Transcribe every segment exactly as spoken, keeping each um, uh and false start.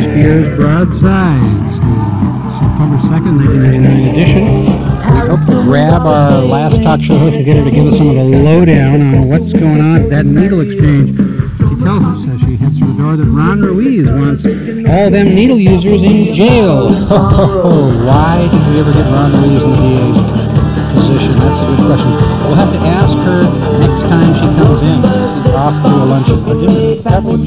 Bathrobe Spears Broadsides, the September second, nineteen ninety-nine edition. We hope to grab our last talk show host and get her to give us some of the lowdown on what's going on at that needle exchange. She tells us as she heads through the door that Ron Ruiz wants all them needle users in jail. Oh, why did we ever get Ron Ruiz in the D A's position? That's a good question. We'll have to ask her next time she comes in. Off to a luncheon or dinner.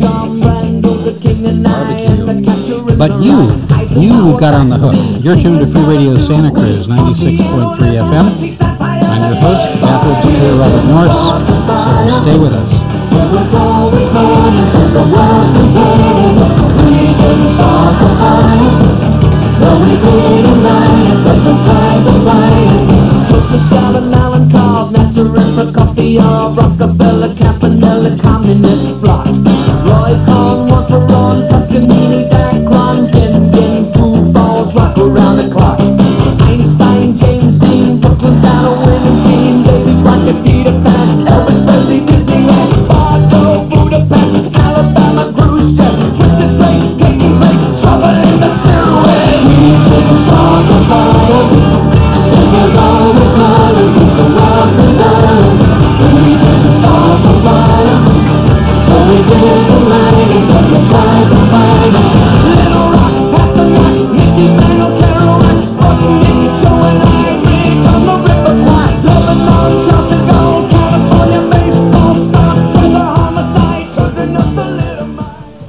Barbecue. But you, you got on the hook. You're tuned to Free Radio Santa Cruz, ninety-six point three F M. I'm your host, Bathrobe Spears Robert Norris, so stay with us. It was always morning since the world's been turning. We didn't start the fight, but we didn't light it, but the time to fight. Joseph Stalin, Alan Cobb, Nasser for coffee, or Rockefeller, Campanella, Communist Bloc. Roy Cohn, Walter Ron, Toscanini, Dacron, Din Din, Pooh Balls, rock around the clock. Einstein, James Dean, Brooklyn's got a winning team. Davy Crockett, Peter Pan, Elvis Presley, Disneyland, Bardo, Budapest, Alabama, Khrushchev, Princess Grace, Peyton Place, trouble in the Silhouette. We didn't start the fire. It was always violence since the world's designed. We didn't start the fire, but we didn't light it, but we tried to fight it. Little Rock, Pasternak, Mickey Mantle, Kerouac, Sputnik, Joe and I, Rick on the River Kwai, Lebanon, Charleston, Gold, California, baseball, stock, weather, homicide, turning up the little mind.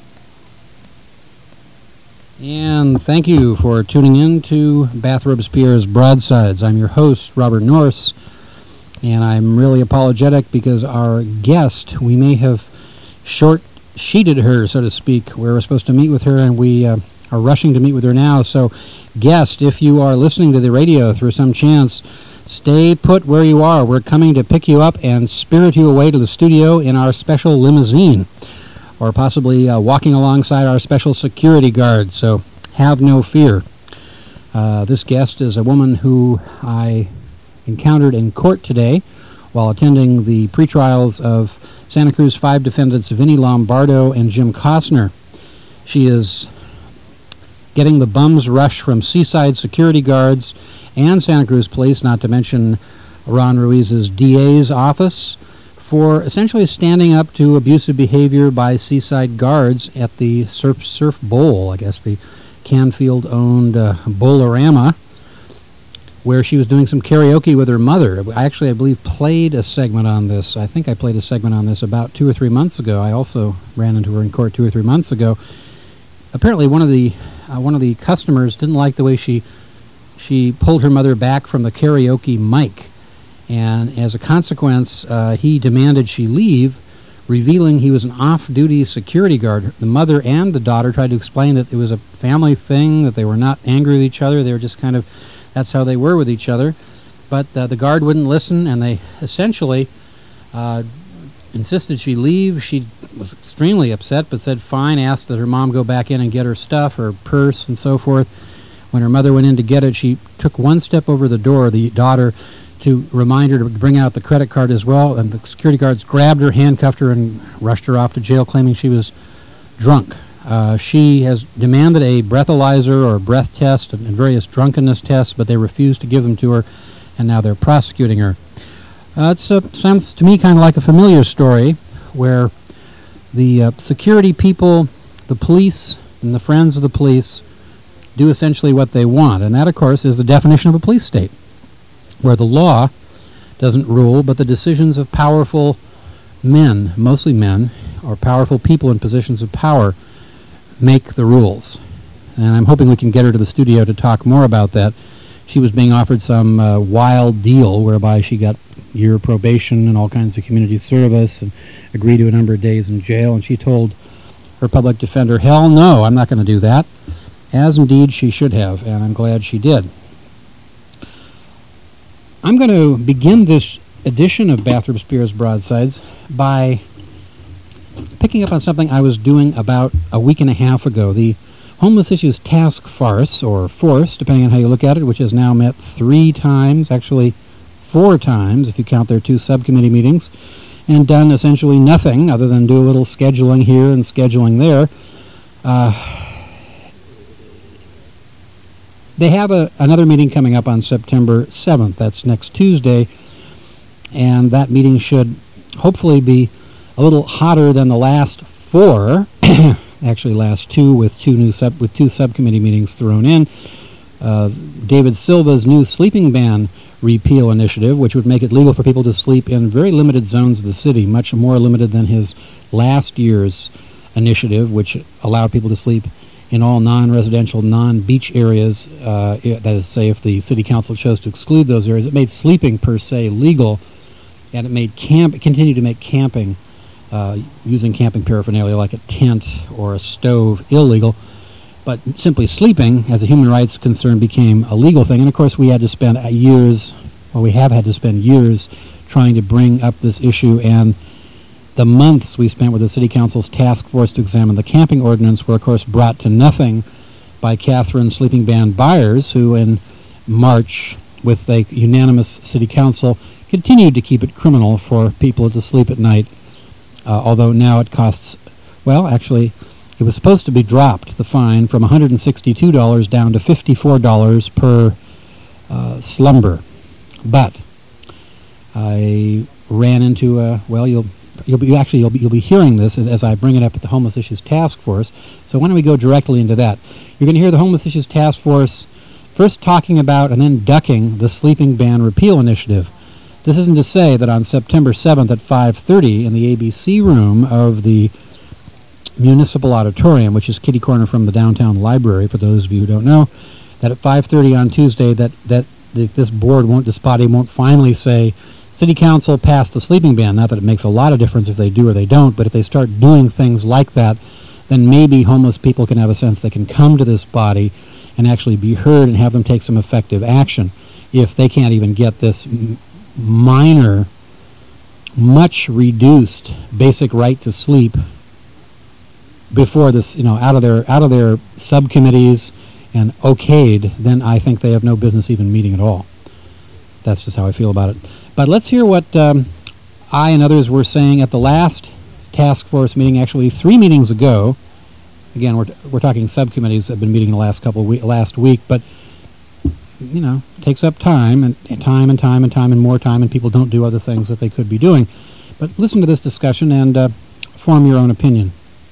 And thank you for tuning in to Bathrobe Spears Broadsides. I'm your host, Robert Norris, and I'm really apologetic because our guest, we may have short-sheeted her, so to speak. We were supposed to meet with her, and we uh, are rushing to meet with her now. So, guest, if you are listening to the radio through some chance, stay put where you are. We're coming to pick you up and spirit you away to the studio in our special limousine, or possibly uh, walking alongside our special security guard, so have no fear. Uh, this guest is a woman who I encountered in court today while attending the pretrials of Santa Cruz five defendants Vinnie Lombardo and Jim Costner. She is getting the bum's rush from Seaside security guards and Santa Cruz police, not to mention Ron Ruiz's D A's office, for essentially standing up to abusive behavior by Seaside guards at the Surf Surf Bowl, I guess the Canfield-owned uh, Bowlerama, where she was doing some karaoke with her mother. I actually, I believe, played a segment on this. I think I played a segment on this about two or three months ago. I also ran into her in court two or three months ago. Apparently, one of the uh, one of the customers didn't like the way she she pulled her mother back from the karaoke mic, and as a consequence, uh, he demanded she leave, revealing he was an off-duty security guard. The mother and the daughter tried to explain that it was a family thing, that they were not angry with each other. They were just kind of, that's how they were with each other. But uh, the guard wouldn't listen, and they essentially uh, insisted she leave. She was extremely upset, but said fine, asked that her mom go back in and get her stuff, her purse and so forth. When her mother went in to get it, she took one step over the door, the daughter, to remind her to bring out the credit card as well, and the security guards grabbed her, handcuffed her, and rushed her off to jail, claiming she was drunk. Uh, she has demanded a breathalyzer or a breath test and various drunkenness tests, but they refused to give them to her, and now they're prosecuting her. Uh, it uh, sounds to me kind of like a familiar story where the uh, security people, the police, and the friends of the police do essentially what they want, and that, of course, is the definition of a police state, where the law doesn't rule, but the decisions of powerful men, mostly men, or powerful people in positions of power, make the rules. And I'm hoping we can get her to the studio to talk more about that. She was being offered some uh, wild deal whereby she got year probation and all kinds of community service and agreed to a number of days in jail, and she told her public defender, hell no, I'm not going to do that, as indeed she should have, and I'm glad she did. I'm going to begin this edition of Bathrobe Spears Broadsides by picking up on something I was doing about a week and a half ago. The Homeless Issues Task Farce, or Force, depending on how you look at it, which has now met three times, actually four times if you count their two subcommittee meetings, and done essentially nothing other than do a little scheduling here and scheduling there. Uh, they have a, another meeting coming up on September seventh. That's next Tuesday, and that meeting should hopefully be a little hotter than the last four. Actually, last two with two new sub with two subcommittee meetings thrown in. Uh, David Silva's new sleeping ban repeal initiative, which would make it legal for people to sleep in very limited zones of the city, much more limited than his last year's initiative, which allowed people to sleep in all non-residential, non-beach areas. Uh, that is, say, if the city council chose to exclude those areas, it made sleeping per se legal, and it made camp continued to make camping, uh, using camping paraphernalia like a tent or a stove, illegal. But simply sleeping, as a human rights concern, became a legal thing. And of course, we had to spend years, well, we have had to spend years trying to bring up this issue, and the months we spent with the City Council's task force to examine the camping ordinance were, of course, brought to nothing by Catherine Sleeping Ban Byers, who in March, with a unanimous City Council, continued to keep it criminal for people to sleep at night, uh, although now it costs, well, actually, it was supposed to be dropped, the fine, from one hundred sixty-two dollars down to fifty-four dollars per uh, slumber. But I ran into a, well, you'll You'll be actually you'll be you'll be hearing this as, as I bring it up at the Homeless Issues Task Force. So why don't we go directly into that? You're going to hear the Homeless Issues Task Force first talking about and then ducking the sleeping ban repeal initiative. This isn't to say that on September seventh at five thirty in the A B C room of the Municipal Auditorium, which is kitty corner from the downtown library, for those of you who don't know, that at five thirty on Tuesday that that the, this board won't, this body won't finally say, City Council passed the sleeping ban. Not that it makes a lot of difference if they do or they don't, but if they start doing things like that, then maybe homeless people can have a sense they can come to this body and actually be heard and have them take some effective action. If they can't even get this m minor, much reduced basic right to sleep before this, you know, out of their out of their subcommittees and okayed, then I think they have no business even meeting at all. That's just how I feel about it. But let's hear what um, I and others were saying at the last task force meeting, actually three meetings ago. Again, we're, t we're talking subcommittees that have been meeting the last couple of we last week, but, you know, it takes up time and, and time and time and time and more time, and people don't do other things that they could be doing. But listen to this discussion and uh, form your own opinion.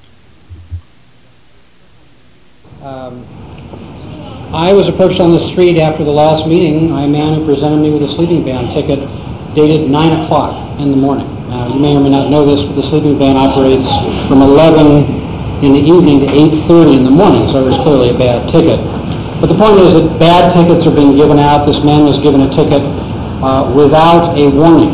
Um, I was approached on the street after the last meeting by a man who presented me with a sleeping ban ticket dated nine o'clock in the morning. Now, you may or may not know this, but the sleeping ban operates from eleven in the evening to eight thirty in the morning, so it was clearly a bad ticket. But the point is that bad tickets are being given out. This man was given a ticket uh, without a warning.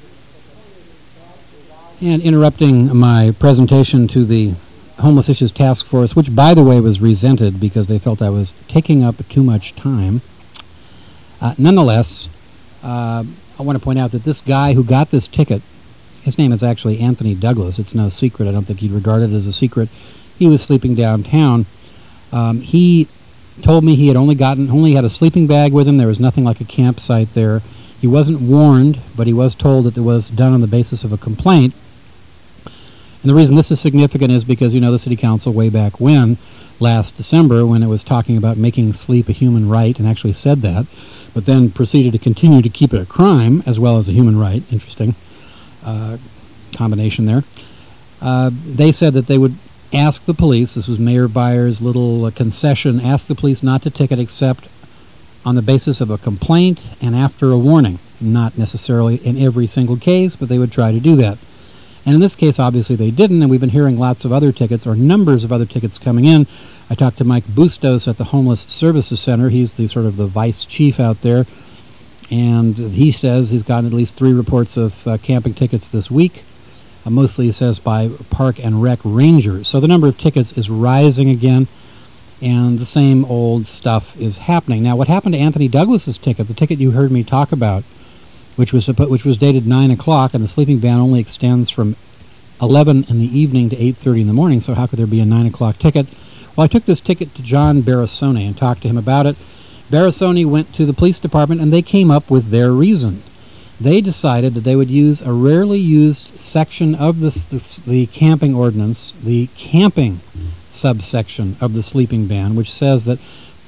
And interrupting my presentation to the Homeless Issues Task Force, which, by the way, was resented because they felt I was taking up too much time. Uh, nonetheless, uh, I want to point out that this guy who got this ticket, his name is actually Anthony Douglas. It's no secret. I don't think he'd regard it as a secret. He was sleeping downtown. Um, he told me he had only gotten, only had a sleeping bag with him. There was nothing like a campsite there. He wasn't warned, but he was told that it was done on the basis of a complaint. And the reason this is significant is because, you know, the City Council way back when, last December, when it was talking about making sleep a human right, and actually said that, but then proceeded to continue to keep it a crime as well as a human right. Interesting uh, combination there. Uh, they said that they would ask the police, this was Mayor Byers' little uh, concession, ask the police not to ticket except on the basis of a complaint and after a warning. Not necessarily in every single case, but they would try to do that. And in this case, obviously, they didn't, and we've been hearing lots of other tickets, or numbers of other tickets coming in. I talked to Mike Bustos at the Homeless Services Center. He's the sort of the vice chief out there, and he says he's gotten at least three reports of uh, camping tickets this week, uh, mostly, he says, by park and rec rangers. So the number of tickets is rising again, and the same old stuff is happening. Now, what happened to Anthony Douglas's ticket, the ticket you heard me talk about, which was which was dated nine o'clock, and the sleeping ban only extends from eleven in the evening to eight thirty in the morning, so how could there be a nine o'clock ticket? Well, I took this ticket to John Barasone and talked to him about it. Barasone went to the police department, and they came up with their reason. They decided that they would use a rarely used section of this, this, the camping ordinance, the camping subsection of the sleeping ban, which says that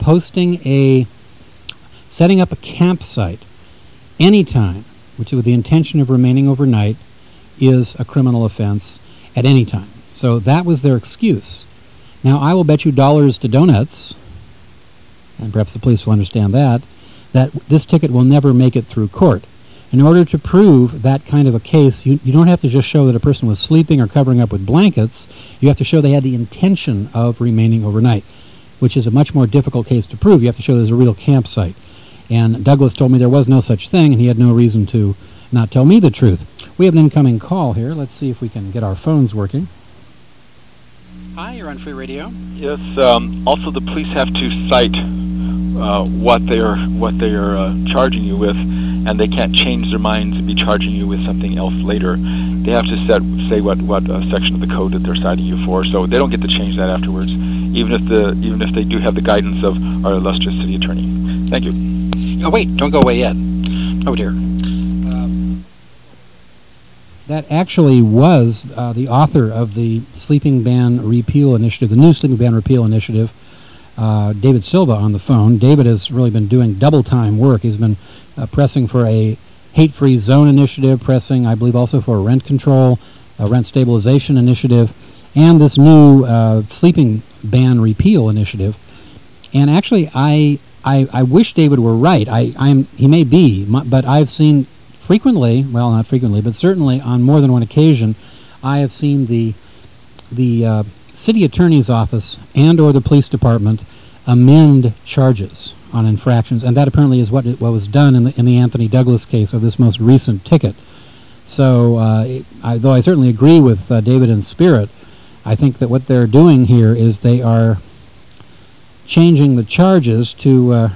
posting a, setting up a campsite anytime, which is with the intention of remaining overnight, is a criminal offense at any time. So that was their excuse. Now, I will bet you dollars to donuts, and perhaps the police will understand that, that this ticket will never make it through court. In order to prove that kind of a case, you, you don't have to just show that a person was sleeping or covering up with blankets. You have to show they had the intention of remaining overnight, which is a much more difficult case to prove. You have to show there's a real campsite. And Douglas told me there was no such thing, and he had no reason to not tell me the truth. We have an incoming call here. Let's see if we can get our phones working. Hi, you're on Free Radio. Yes. Um, also, the police have to cite uh, what they are what they are uh, charging you with, and they can't change their minds and be charging you with something else later. They have to set, say what what uh, section of the code that they're citing you for, so they don't get to change that afterwards, even if the even if they do have the guidance of our illustrious city attorney. Thank you. Oh wait, don't go away yet. Oh dear. Um, that actually was uh, the author of the Sleeping Ban Repeal Initiative, the new Sleeping Ban Repeal Initiative, uh, David Silva, on the phone. David has really been doing double-time work. He's been uh, pressing for a hate-free zone initiative, pressing, I believe, also for rent control, a rent stabilization initiative, and this new uh, Sleeping Ban Repeal Initiative. And actually, I... I, I wish David were right. I, I'm, he may be, but I've seen frequently, well, not frequently, but certainly on more than one occasion, I have seen the the uh, city attorney's office and or the police department amend charges on infractions, and that apparently is what it, what was done in the in the Anthony Douglas case, of this most recent ticket. So, uh, it, I, though I certainly agree with uh, David in spirit, I think that what they're doing here is they are changing the charges to uh,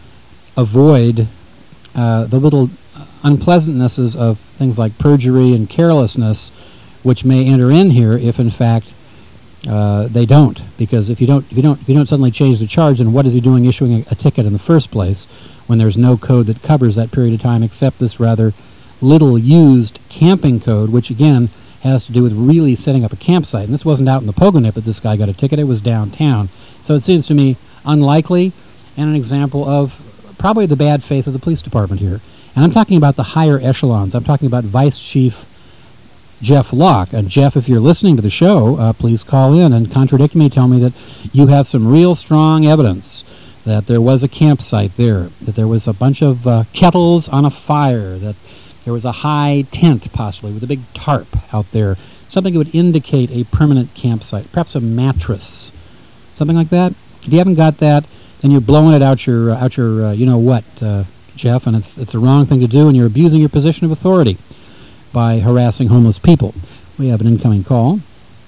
avoid uh, the little unpleasantnesses of things like perjury and carelessness, which may enter in here if, in fact, uh, they don't. Because if you don't, if you don't, if you don't suddenly change the charge, then what is he doing issuing a, a ticket in the first place when there's no code that covers that period of time except this rather little-used camping code, which again has to do with really setting up a campsite. And this wasn't out in the Pogonip that this guy got a ticket; it was downtown. So it seems to me unlikely, and an example of probably the bad faith of the police department here. And I'm talking about the higher echelons. I'm talking about Vice Chief Jeff Locke. And Jeff, if you're listening to the show, uh, please call in and contradict me. Tell me that you have some real strong evidence that there was a campsite there, that there was a bunch of uh, kettles on a fire, that there was a high tent possibly with a big tarp out there, something that would indicate a permanent campsite, perhaps a mattress, something like that. If you haven't got that, then you're blowing it out your, uh, out your uh, you know what, uh, Jeff, and it's, it's the wrong thing to do, and you're abusing your position of authority by harassing homeless people. We have an incoming call.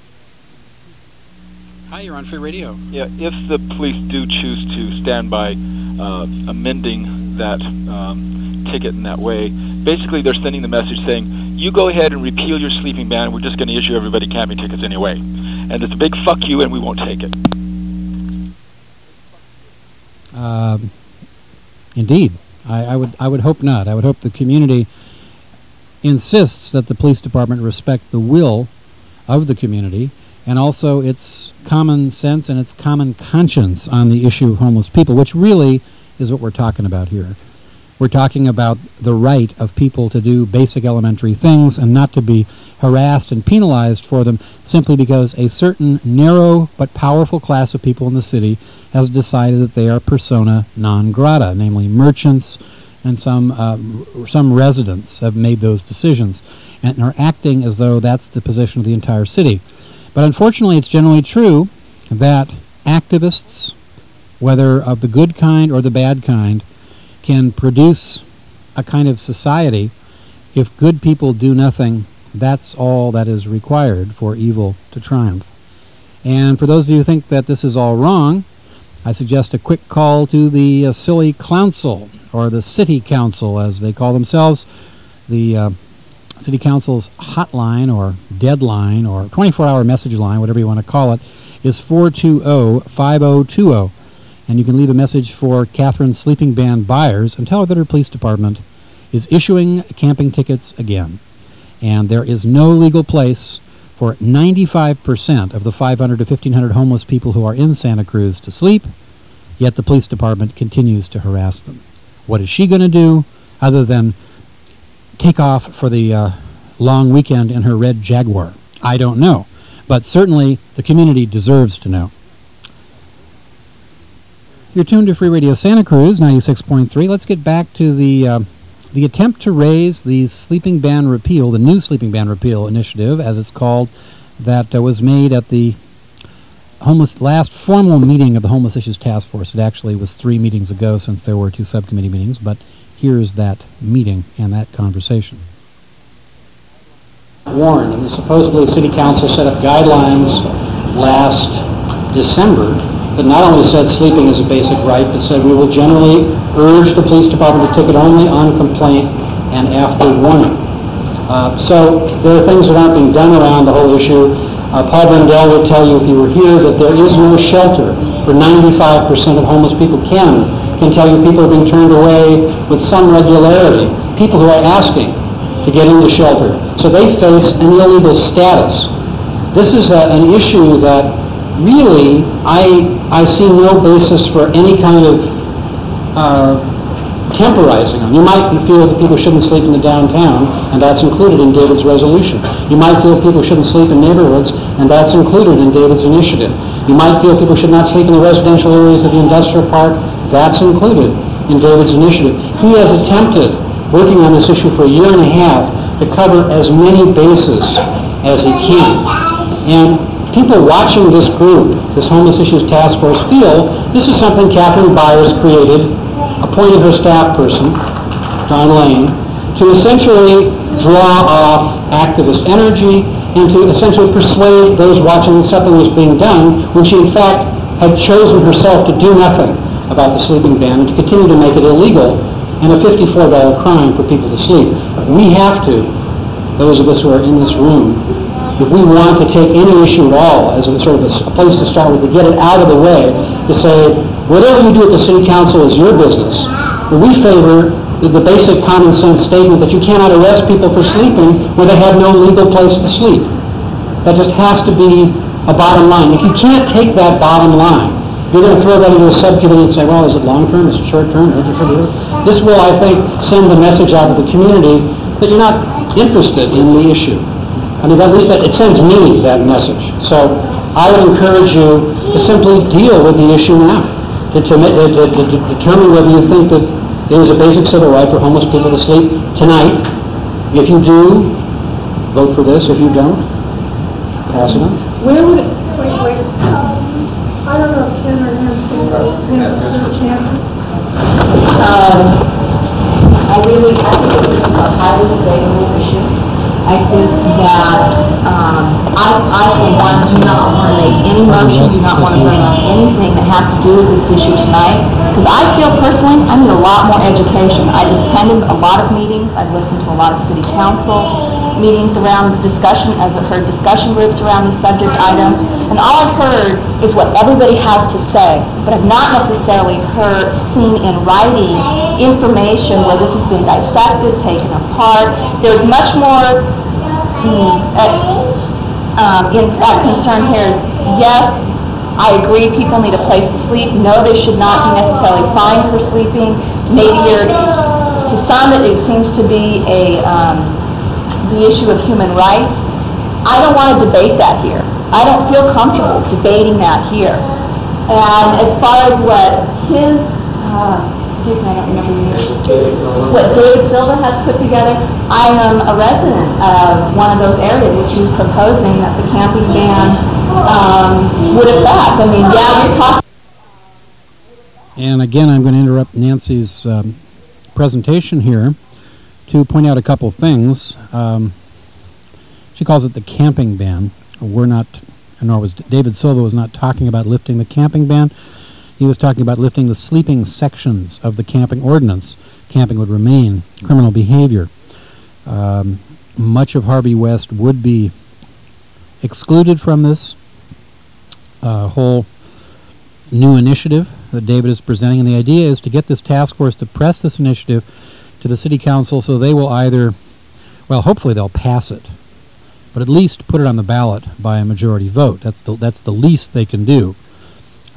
Hi, you're on Free Radio. Yeah, if the police do choose to stand by uh, amending that um, ticket in that way, basically they're sending the message saying, you go ahead and repeal your sleeping ban, we're just going to issue everybody camping tickets anyway. And it's a big fuck you, and we won't take it. Um, indeed. I, I would I would hope not. I would hope the community insists that the police department respect the will of the community and also its common sense and its common conscience on the issue of homeless people, which really is what we're talking about here. We're talking about the right of people to do basic elementary things and not to be harassed and penalized for them simply because a certain narrow but powerful class of people in the city has decided that they are persona non grata, namely merchants and some uh, some residents have made those decisions and are acting as though that's the position of the entire city. But unfortunately, it's generally true that activists, whether of the good kind or the bad kind, can produce a kind of society. If good people do nothing, that's all that is required for evil to triumph. And for those of you who think that this is all wrong, I suggest a quick call to the uh, Silly Council, or the City Council as they call themselves. The uh, City Council's hotline or deadline or twenty-four hour message line, whatever you want to call it, is four two zero, five zero two zero. And you can leave a message for Catherine's sleeping ban buyers and tell her that her police department is issuing camping tickets again. And there is no legal place for ninety-five percent of the five hundred to fifteen hundred homeless people who are in Santa Cruz to sleep. yet the police department continues to harass them. What is she going to do other than take off for the uh, long weekend in her red Jaguar? I don't know, but certainly the community deserves to know. You're tuned to Free Radio Santa Cruz, ninety-six point three. Let's get back to the uh, the attempt to raise the sleeping ban repeal, the new sleeping ban repeal initiative, as it's called, that uh, was made at the homeless last formal meeting of the Homeless Issues Task Force. It actually was three meetings ago since there were two subcommittee meetings, but here's that meeting and that conversation. Warned, and supposedly City Council set up guidelines last December that not only said sleeping is a basic right, but said we will generally urge the police department to ticket only on complaint and after warning. Uh, so there are things that aren't being done around the whole issue. Uh, Paul Brendel would tell you if he were here that there is no shelter for ninety-five percent of homeless people. Ken can tell you people are being turned away with some regularity, people who are asking to get into shelter. So they face an illegal status. This is a, an issue that really I, I see no basis for any kind of uh, temporizing on. You might feel that people shouldn't sleep in the downtown, and that's included in David's resolution. You might feel people shouldn't sleep in neighborhoods, and that's included in David's initiative. You might feel people should not sleep in the residential areas of the industrial park. That's included in David's initiative. He has attempted, working on this issue for a year and a half, to cover as many bases as he can. And people watching this group, this Homeless Issues Task Force, feel this is something Catherine Byers created, appointed her staff person, Don Lane, to essentially draw off activist energy and to essentially persuade those watching that something was being done when she in fact had chosen herself to do nothing about the sleeping ban and to continue to make it illegal and a fifty-four dollar crime for people to sleep. We have to, those of us who are in this room, if we want to take any issue at all as a sort of a, a place to start with, to get it out of the way, to say, whatever you do at the City Council is your business. But we favor the, the basic common sense statement that you cannot arrest people for sleeping where they have no legal place to sleep. That just has to be a bottom line. If you can't take that bottom line, you're going to throw that into a subcommittee and say, well, is it long-term, is it short-term? This will, I think, send the message out to the community that you're not interested in the issue. I mean, at least that, it sends me that message. So I would encourage you to simply deal with the issue now, to, to, to, to, to determine whether you think that it is a basic civil right for homeless people to sleep tonight. If you do, vote for this. If you don't, pass it on. Where would it, wait, wait, I don't know if Ken or him can Um, I really, I think this is a highly debatable issue. I think that um, I, I, for one, do not want to make any motion, do not want to bring up anything that has to do with this issue tonight, because I feel personally I need a lot more education. I've attended a lot of meetings, I've listened to a lot of city council meetings around the discussion, I've heard discussion groups around the subject item, and all I've heard is what everybody has to say, but I've not necessarily heard, seen in writing information where this has been dissected, taken apart. There's much more mm, at, um, in that concern here. Yes, I agree people need a place to sleep. No, they should not be necessarily fined for sleeping. Maybe you're, to some it, it seems to be a um, the issue of human rights. I don't want to debate that here. I don't feel comfortable debating that here. And as far as what his, uh, excuse me, I don't remember your, what David Silva has put together, I am a resident of one of those areas which he's proposing that the camping ban um, would affect. I mean, yeah, we're talking. And again, I'm going to interrupt Nancy's um, presentation here to point out a couple things. Um, she calls it the camping ban. We're not, nor was David Silva was not talking about lifting the camping ban. He was talking about lifting the sleeping sections of the camping ordinance. Camping would remain criminal behavior. Um, much of Harvey West would be excluded from this uh, whole new initiative that David is presenting. And the idea is to get this task force to press this initiative to the City Council so they will either, well, hopefully they'll pass it, but at least put it on the ballot by a majority vote. That's the, that's the least they can do.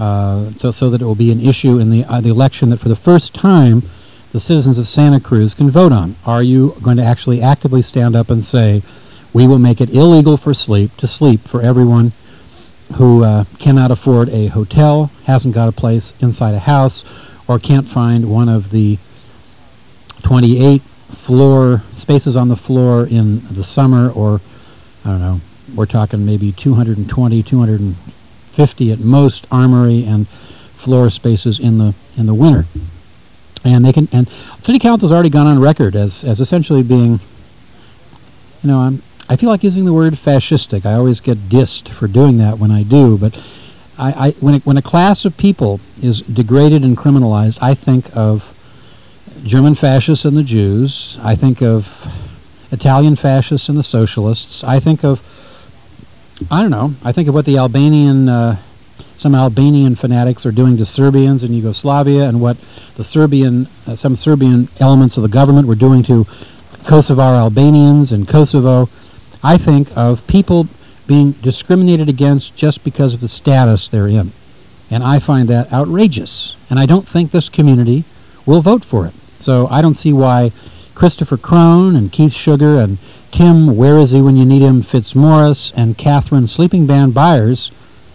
uh, so so that it will be an issue in the uh, the election that for the first time the citizens of Santa Cruz can vote on. Are you going to actually actively stand up and say, we will make it illegal for sleep to sleep for everyone who uh, cannot afford a hotel, hasn't got a place inside a house, or can't find one of the twenty-eight floor spaces on the floor in the summer, or I don't know, we're talking maybe two hundred twenty, two hundred fifty at most armory and floor spaces in the in the winter. And they can, and City Council's already gone on record as as essentially being, you know, I'm I feel like using the word fascistic. I always get dissed for doing that when I do, but I, I when it, when a class of people is degraded and criminalized, I think of German fascists and the Jews. I think of Italian fascists and the socialists. I think of, I don't know, I think of what the Albanian, uh, some Albanian fanatics are doing to Serbians in Yugoslavia, and what the Serbian, uh, some Serbian elements of the government were doing to Kosovar Albanians in Kosovo. I think of people being discriminated against just because of the status they're in. And I find that outrageous. And I don't think this community will vote for it. So I don't see why Christopher Crone and Keith Sugar and Tim Where Is He When You Need Him Fitzmaurice and Catherine Sleeping Band Byers,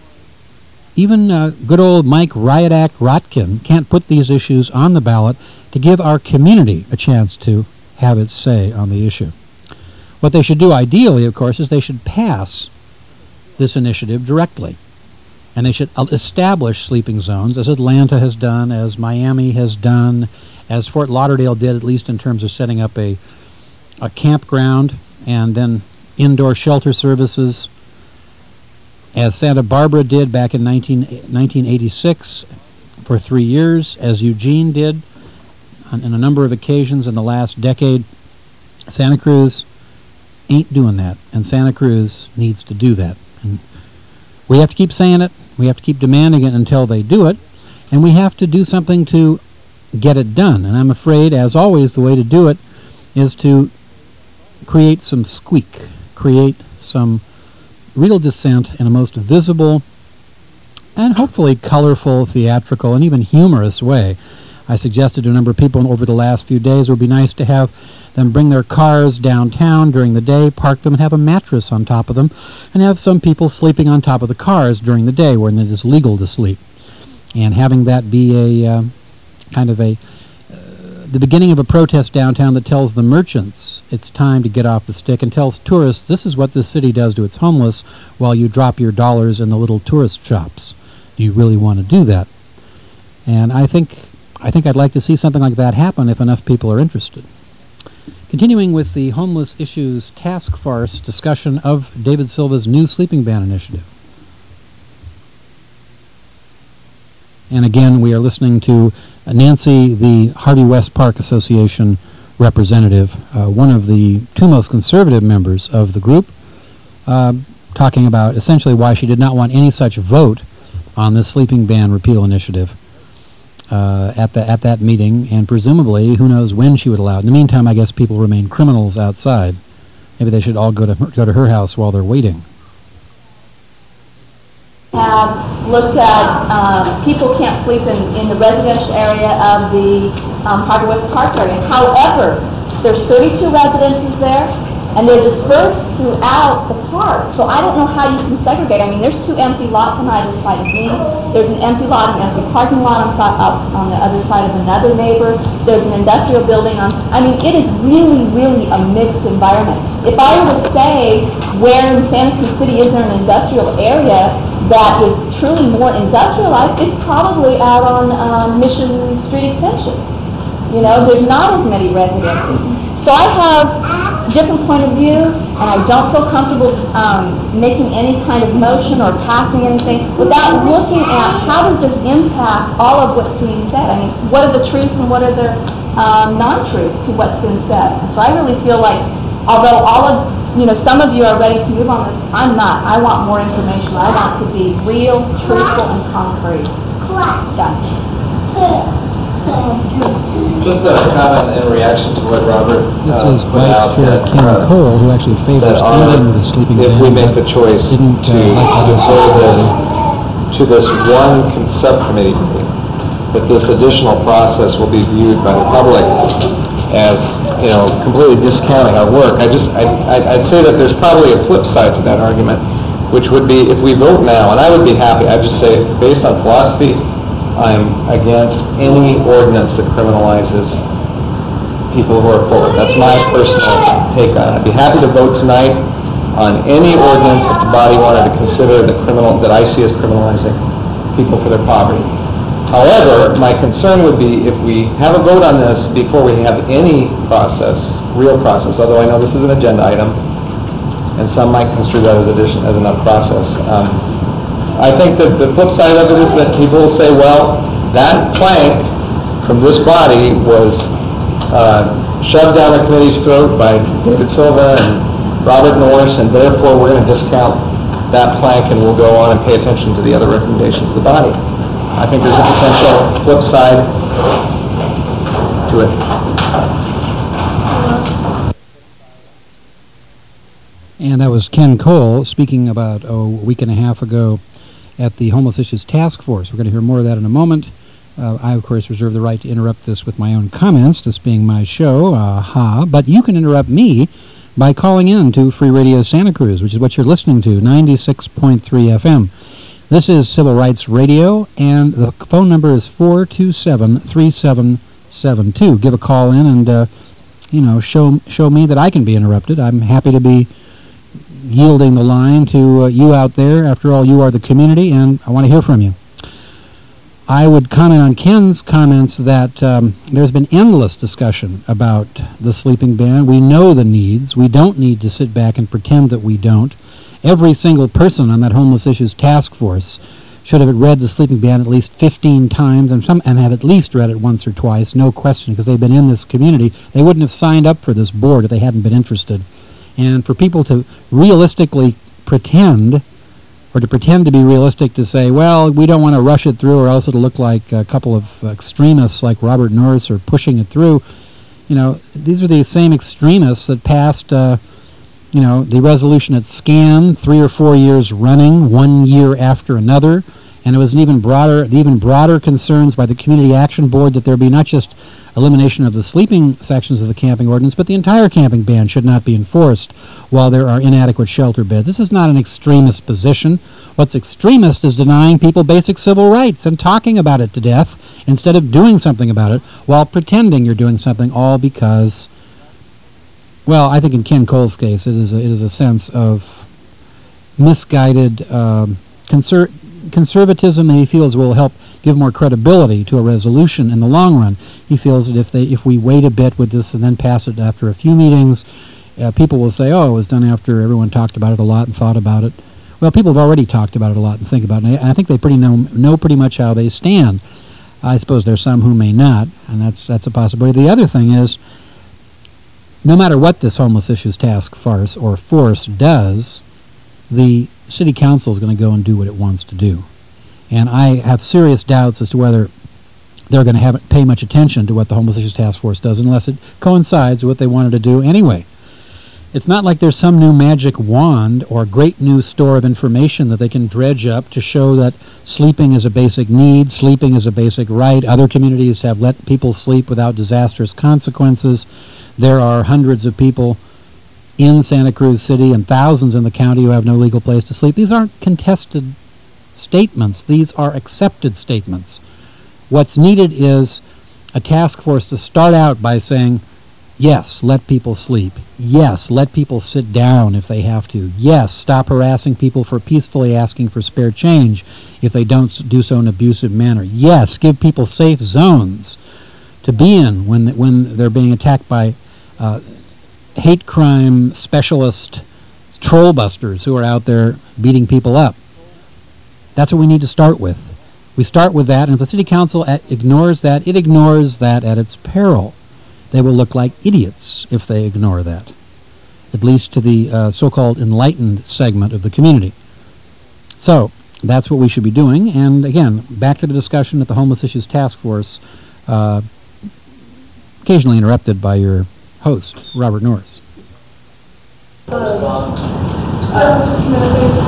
even uh, good old Mike Riot Act Rotkin, can't put these issues on the ballot to give our community a chance to have its say on the issue. What they should do ideally, of course, is they should pass this initiative directly. And they should establish sleeping zones, as Atlanta has done, as Miami has done, as Fort Lauderdale did, at least in terms of setting up a, a campground and then indoor shelter services, as Santa Barbara did back in nineteen eighty-six for three years, as Eugene did on, on a number of occasions in the last decade. Santa Cruz ain't doing that, and Santa Cruz needs to do that. And we have to keep saying it, we have to keep demanding it until they do it, and we have to do something to get it done. And I'm afraid, as always, the way to do it is to create some squeak, create some real dissent in a most visible and hopefully colorful, theatrical, and even humorous way. I suggested to a number of people over the last few days it would be nice to have them bring their cars downtown during the day, park them, and have a mattress on top of them, and have some people sleeping on top of the cars during the day when it is legal to sleep. And having that be a uh, kind of a uh, the beginning of a protest downtown that tells the merchants it's time to get off the stick, and tells tourists this is what this city does to its homeless while you drop your dollars in the little tourist shops. Do you really want to do that? And I think I think I'd like to see something like that happen if enough people are interested. Continuing with the Homeless Issues Task Force discussion of David Silva's new sleeping ban initiative. And again, we are listening to Nancy, the Harvey West Park Association representative, uh, one of the two most conservative members of the group, uh, talking about essentially why she did not want any such vote on this sleeping ban repeal initiative uh, at the at that meeting, and presumably, who knows when she would allow it. In the meantime, I guess people remain criminals outside. Maybe they should all go to her, go to her house while they're waiting. Have looked at um, people can't sleep in, in the residential area of the um, Harvey West Park area. However, there's thirty-two residences there, and they're dispersed throughout the park. So I don't know how you can segregate. I mean, there's two empty lots on either side of me. There's an empty lot, an empty parking lot on, up on the other side of another neighbor. There's an industrial building on. I mean, it is really, really a mixed environment. If I were to say where in Santa Cruz City is there an industrial area that is truly more industrialized, it's probably out on um, Mission Street Extension. You know, there's not as many residences. So I have a different point of view, and I don't feel comfortable um, making any kind of motion or passing anything without looking at how does this impact all of what's being said. I mean, what are the truths and what are the um, non-truths to what's been said? So I really feel like, although all of, you know, some of you are ready to move on this, I'm not. I want more information. I want to be real, truthful, and concrete. Done. Just a comment in reaction to what Robert This uh, is put out. Vice Chair that, Ken uh, Cole, who actually favors that our- ending the sleeping ban. if we make the choice didn't, to uh, like that defer this to this one con- subcommittee meeting, that this additional process will be viewed by the public as, you know, completely discounting our work. I just, I, I'd, I'd say that there's probably a flip side to that argument, which would be if we vote now, and I would be happy, I'd just say, based on philosophy, I'm against any ordinance that criminalizes people who are forward. That's my personal take on it. I'd be happy to vote tonight on any ordinance that the body wanted to consider the criminal, that I see as criminalizing people for their poverty. However, my concern would be if we have a vote on this before we have any process, real process, although I know this is an agenda item, and some might construe that as addition, as enough process. Um, I think that the flip side of it is that people will say, well, that plank from this body was uh, shoved down the committee's throat by David Silva and Robert Norris, and therefore we're going to discount that plank and we'll go on and pay attention to the other recommendations of the body. I think there's a potential flip side to it. And that was Ken Cole speaking about oh, a week and a half ago at the Homeless Issues Task Force. We're going to hear more of that in a moment. Uh, I, of course, reserve the right to interrupt this with my own comments, this being my show, aha, but you can interrupt me by calling in to Free Radio Santa Cruz, which is what you're listening to, ninety-six point three F M. This is Civil Rights Radio, and the phone number is four two seven, three seven seven two. Give a call in and, uh, you know, show show me that I can be interrupted. I'm happy to be yielding the line to uh, you out there. After all, you are the community, and I want to hear from you. I would comment on Ken's comments that um, there's been endless discussion about the sleeping ban. We know the needs. We don't need to sit back and pretend that we don't. Every single person on that Homeless Issues Task Force should have read the sleeping ban at least fifteen times and some and have at least read it once or twice, no question, because they've been in this community. They wouldn't have signed up for this board if they hadn't been interested. And for people to realistically pretend, or to pretend to be realistic to say, well, we don't want to rush it through or else it'll look like a couple of extremists like Robert Norris are pushing it through, you know, these are the same extremists that passed uh, you know, the resolution at SCAN three or four years running, one year after another, and it was an even broader, the even broader concerns by the Community Action Board that there be not just elimination of the sleeping sections of the camping ordinance, but the entire camping ban should not be enforced while there are inadequate shelter beds. This is not an extremist position. What's extremist is denying people basic civil rights and talking about it to death instead of doing something about it while pretending you're doing something, all because, well, I think in Ken Cole's case, it is a, it is a sense of misguided um, conser- conservatism that he feels will help give more credibility to a resolution in the long run. He feels that if they if we wait a bit with this and then pass it after a few meetings, uh, people will say, oh, it was done after everyone talked about it a lot and thought about it. Well, people have already talked about it a lot and think about it, and I, I think they pretty know know pretty much how they stand. I suppose there's some who may not, and that's that's a possibility. The other thing is, no matter what this Homeless Issues Task Force or Force does, the City Council is going to go and do what it wants to do. And I have serious doubts as to whether they're going to have pay much attention to what the Homeless Issues Task Force does unless it coincides with what they wanted to do anyway. It's not like there's some new magic wand or great new store of information that they can dredge up to show that sleeping is a basic need, sleeping is a basic right. Other communities have let people sleep without disastrous consequences. There are hundreds of people in Santa Cruz City and thousands in the county who have no legal place to sleep. These aren't contested statements. These are accepted statements. What's needed is a task force to start out by saying, yes, let people sleep. Yes, let people sit down if they have to. Yes, stop harassing people for peacefully asking for spare change if they don't do so in an abusive manner. Yes, give people safe zones to be in when when they're being attacked by uh, hate crime specialist troll busters who are out there beating people up. That's what we need to start with. We start with that, and if the City Council at, ignores that, it ignores that at its peril. They will look like idiots if they ignore that, at least to the uh, so-called enlightened segment of the community. So that's what we should be doing. And again, back to the discussion at the Homeless Issues Task Force, uh, occasionally interrupted by your host, Robert Norris. Uh,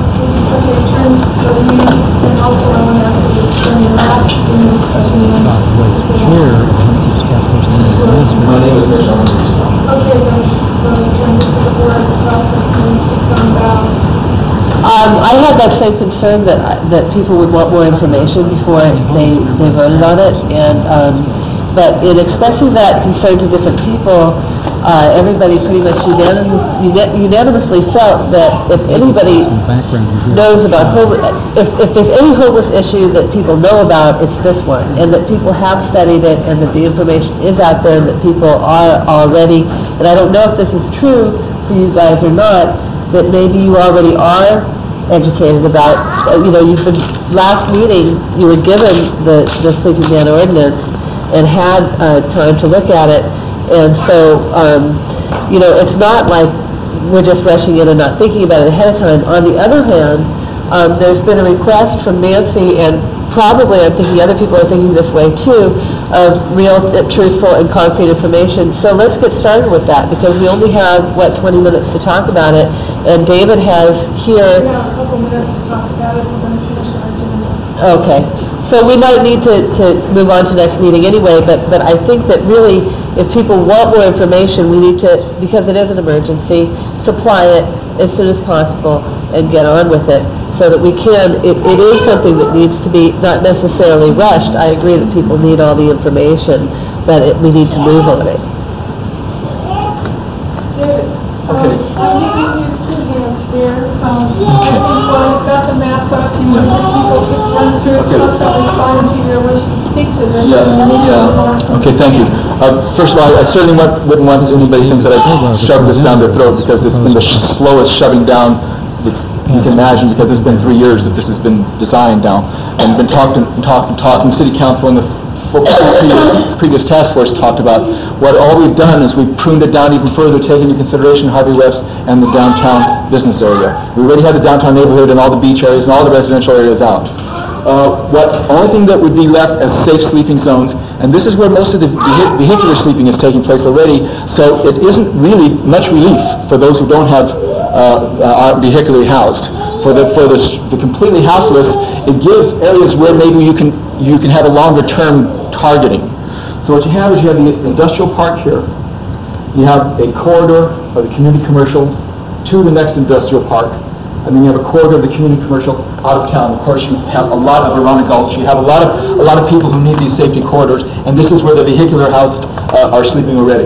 Okay, turns to the meeting, and also I want to ask you to turn your last in the discussion. Scott was chair of the Heritage Task Force and then My name is Mitch Owens. Okay, then, those members of the board, the process needs to come about. Um, I had that same concern that, I- that people would want more information before they, they voted on it, and, um, but in expressing that concern to different people, uh, everybody pretty much unanimously, unanimously felt that if anybody some background here. knows about homeless, if, if there's any homeless issue that people know about, it's this one, and that people have studied it, and that the information is out there, and that people are already, and I don't know if this is true for you guys or not, that maybe you already are educated about, uh, you know, you've been, last meeting, you were given the, the sleeping man ordinance and had uh, time to look at it, and so, um, you know, it's not like we're just rushing in and not thinking about it ahead of time. On the other hand, um, there's been a request from Nancy, and probably I'm thinking other people are thinking this way too, of real, uh, truthful, and concrete information. So let's get started with that, because we only have, what, twenty minutes to talk about it, and David has We here... have a couple minutes to talk about it, we're going to finish our agenda. Okay, so we might need to, to move on to next meeting anyway, but, but I think that really, if people want more information, we need to, because it is an emergency, supply it as soon as possible and get on with it, so that we can, it, it is something that needs to be not necessarily rushed. I agree that people need all the information, but it, we need to move on it. David, Okay. um, I'm giving you two hands here. Um, I think while you've got the map up, you want the people to run through, Okay. plus I'll respond to your wish to speak to this. Yeah, and then we can yeah. move on from Okay, thank you. Uh, First of all, I certainly wa- wouldn't want anybody to think that I shoved this down their throat, because it's been the sh- slowest shoving down that you can imagine, because it's been three years that this has been designed now, and been talked and talked and talked, and City Council and the f- previous- previous task force talked about. What all we've done is we've pruned it down even further, taking into consideration Harvey West and the downtown business area. We already had the downtown neighborhood and all the beach areas and all the residential areas out. Uh, what only thing that would be left as safe sleeping zones, and this is where most of the vehi- vehicular sleeping is taking place already, so it isn't really much relief for those who don't have uh, uh, are vehicularly housed. For the for the, s- the completely houseless, it gives areas where maybe you can you can have a longer term targeting. So what you have is you have the industrial park here. You have a corridor of the community commercial to the next industrial park, and then you have a corridor of the community commercial out of town. Of course, you have a lot of Arana Gulch. You have a lot of a lot of people who need these safety corridors, and this is where the vehicular housed uh, are sleeping already.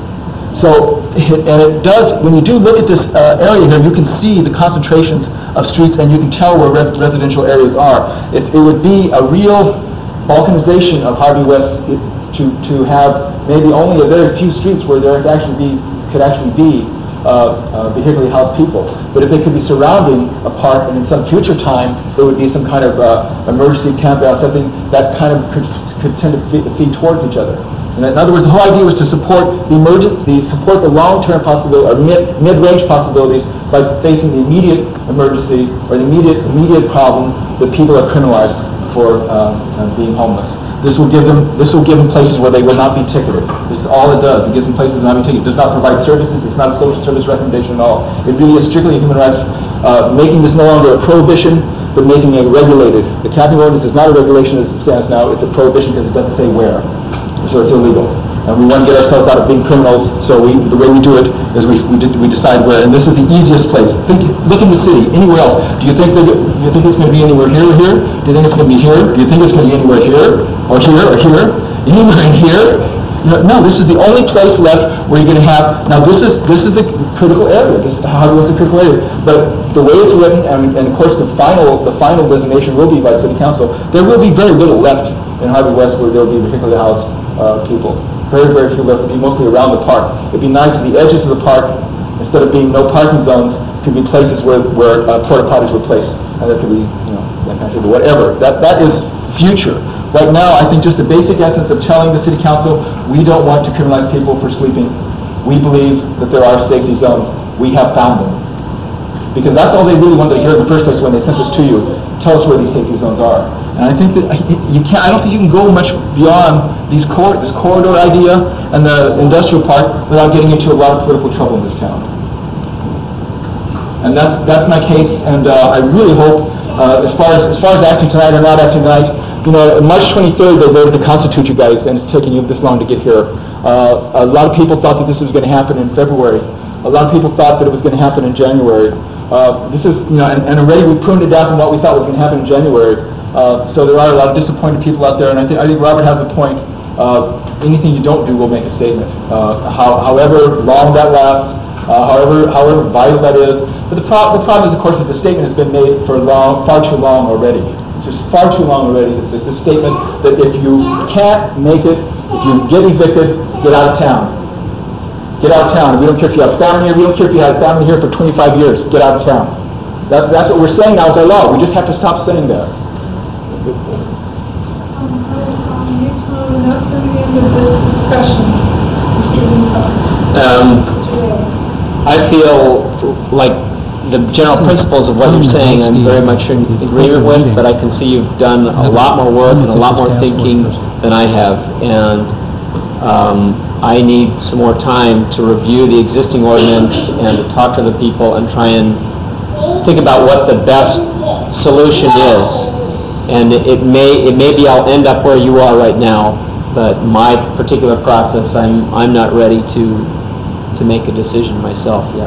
So, and it does, when you do look at this uh, area here, you can see the concentrations of streets, and you can tell where res- residential areas are. It's, it would be a real balkanization of Harvey West to to have maybe only a very few streets where there could actually be could actually be uh, uh, vehicularly housed people. But if they could be surrounding a park, and in some future time there would be some kind of uh, emergency campground, something that kind of could could tend to feed, feed towards each other. And in other words, the whole idea was to support the emergent, the support the long-term possibility or mid mid-range possibilities by facing the immediate emergency or the immediate immediate problem that people are criminalized for uh, uh, being homeless. This will give them this will give them places where they will not be ticketed. This is all it does. It gives them places where not be ticketed. It does not provide services. It's not a social service recommendation at all. It really is strictly a human rights, uh, making this no longer a prohibition, but making it regulated. The capping ordinance is not a regulation as it stands now. It's a prohibition because it doesn't say where. So it's illegal. And we want to get ourselves out of being criminals, so we, the way we do it is we, we, did, we decide where. And this is the easiest place. Think, look in the city, anywhere else. Do you think that, do you think it's going to be anywhere here or here? Do you think it's going to be here? Do you think it's going to be anywhere here or here or here? Anywhere in here? No, no, this is the only place left where you're going to have, now this is this is the critical area. This is how it's a critical area. But the way it's written, and, and of course the final the final designation will be by City Council, there will be very little left in Harvey West where there will be particularly housed uh, people. Very, very few left. It would be mostly around the park. It would be nice if the edges of the park, instead of being no parking zones, could be places where, where uh, porta potties were placed. And there could be, you know, that kind of thing, whatever. That, that is future. Right now, I think just the basic essence of telling the City Council, we don't want to criminalize people for sleeping. We believe that there are safety zones. We have found them. Because that's all they really wanted to hear in the first place when they sent this to you. Tell us where these safety zones are. And I think that you can't, I don't think you can go much beyond these cor- this corridor idea and the industrial park without getting into a lot of political trouble in this town. And that's that's my case, and uh, I really hope, uh, as far as as far as acting tonight or not acting tonight, you know, March twenty-third they voted to constitute you guys, and it's taking you this long to get here. Uh, a lot of people thought that this was going to happen in February. A lot of people thought that it was going to happen in January. Uh, this is, you know, and, and already we pruned it down from what we thought was going to happen in January. Uh, so there are a lot of disappointed people out there, and I think I think Robert has a point. Uh, anything you don't do will make a statement. Uh, how, however long that lasts, uh, however however vital that is. But the, pro- the problem is, of course, that the statement has been made for long, far too long already. Just far too long already. It's a statement that if you can't make it, if you get evicted, get out of town. Get out of town. We don't care if you have family here. We don't care if you had family here for twenty-five years. Get out of town. That's that's what we're saying now with our law. We just have to stop saying that. Um, I feel like the general principles of what you're saying I'm very much in agreement with, but I can see you've done a lot more work and a lot more thinking than I have, and um, I need some more time to review the existing ordinance and to talk to the people and try and think about what the best solution is. And it, it may it may be I'll end up where you are right now, but my particular process, I'm I'm not ready to to make a decision myself yet.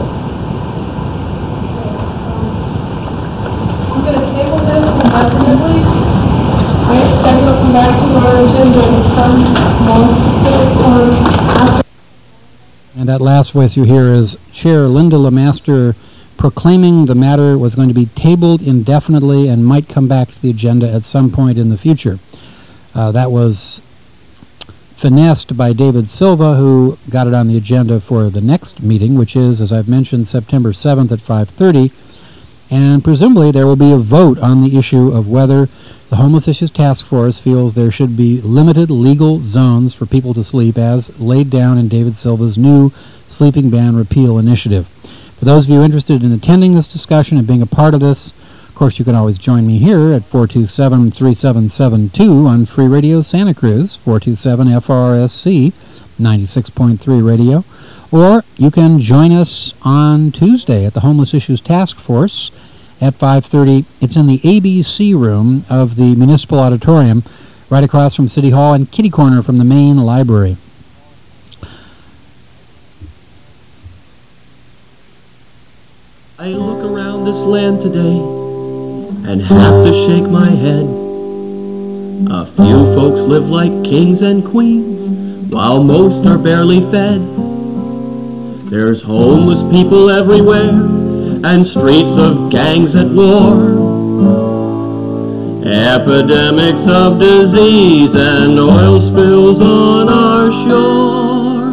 I'm going to table this indefinitely. I expect it'll come back to our agenda in some more specific form after. And that last voice you hear is Chair Linda LeMaster proclaiming the matter was going to be tabled indefinitely and might come back to the agenda at some point in the future. Uh, that was finessed by David Silva, who got it on the agenda for the next meeting, which is, as I've mentioned, September seventh at five thirty. And presumably there will be a vote on the issue of whether the Homeless Issues Task Force feels there should be limited legal zones for people to sleep as laid down in David Silva's new sleeping ban repeal initiative. For those of you interested in attending this discussion and being a part of this, of course, you can always join me here at four two seven, three seven seven two on Free Radio Santa Cruz, four two seven F R S C, ninety-six point three radio. Or you can join us on Tuesday at the Homeless Issues Task Force at five thirty. It's in the A B C room of the Municipal Auditorium, right across from City Hall and kitty corner from the main library. I look around this land today and have to shake my head. A few folks live like kings and queens, while most are barely fed. There's homeless people everywhere, and streets of gangs at war. Epidemics of disease and oil spills on our shore.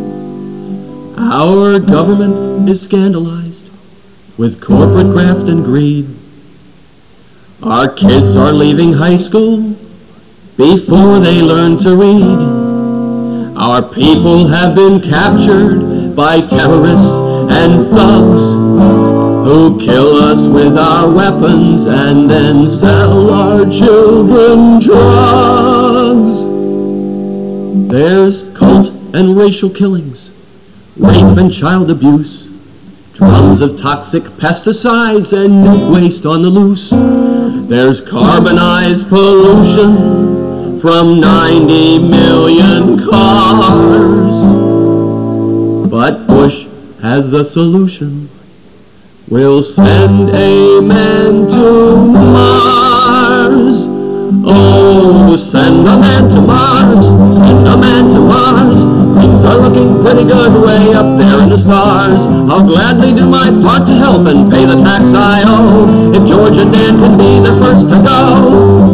Our government is scandalized with corporate graft and greed. Our kids are leaving high school before they learn to read. Our people have been captured by terrorists and thugs who kill us with our weapons and then sell our children drugs. There's cult and racial killings, rape and child abuse, drums of toxic pesticides and nuke waste on the loose. There's carbonized pollution from ninety million cars. But Bush has the solution. We'll send a man to Mars. Oh, send a man to Mars. Send a man to Mars. Things are looking pretty good way up there in the stars. I'll gladly do my part to help and pay the tax I owe, if George and Dan can be the first to go.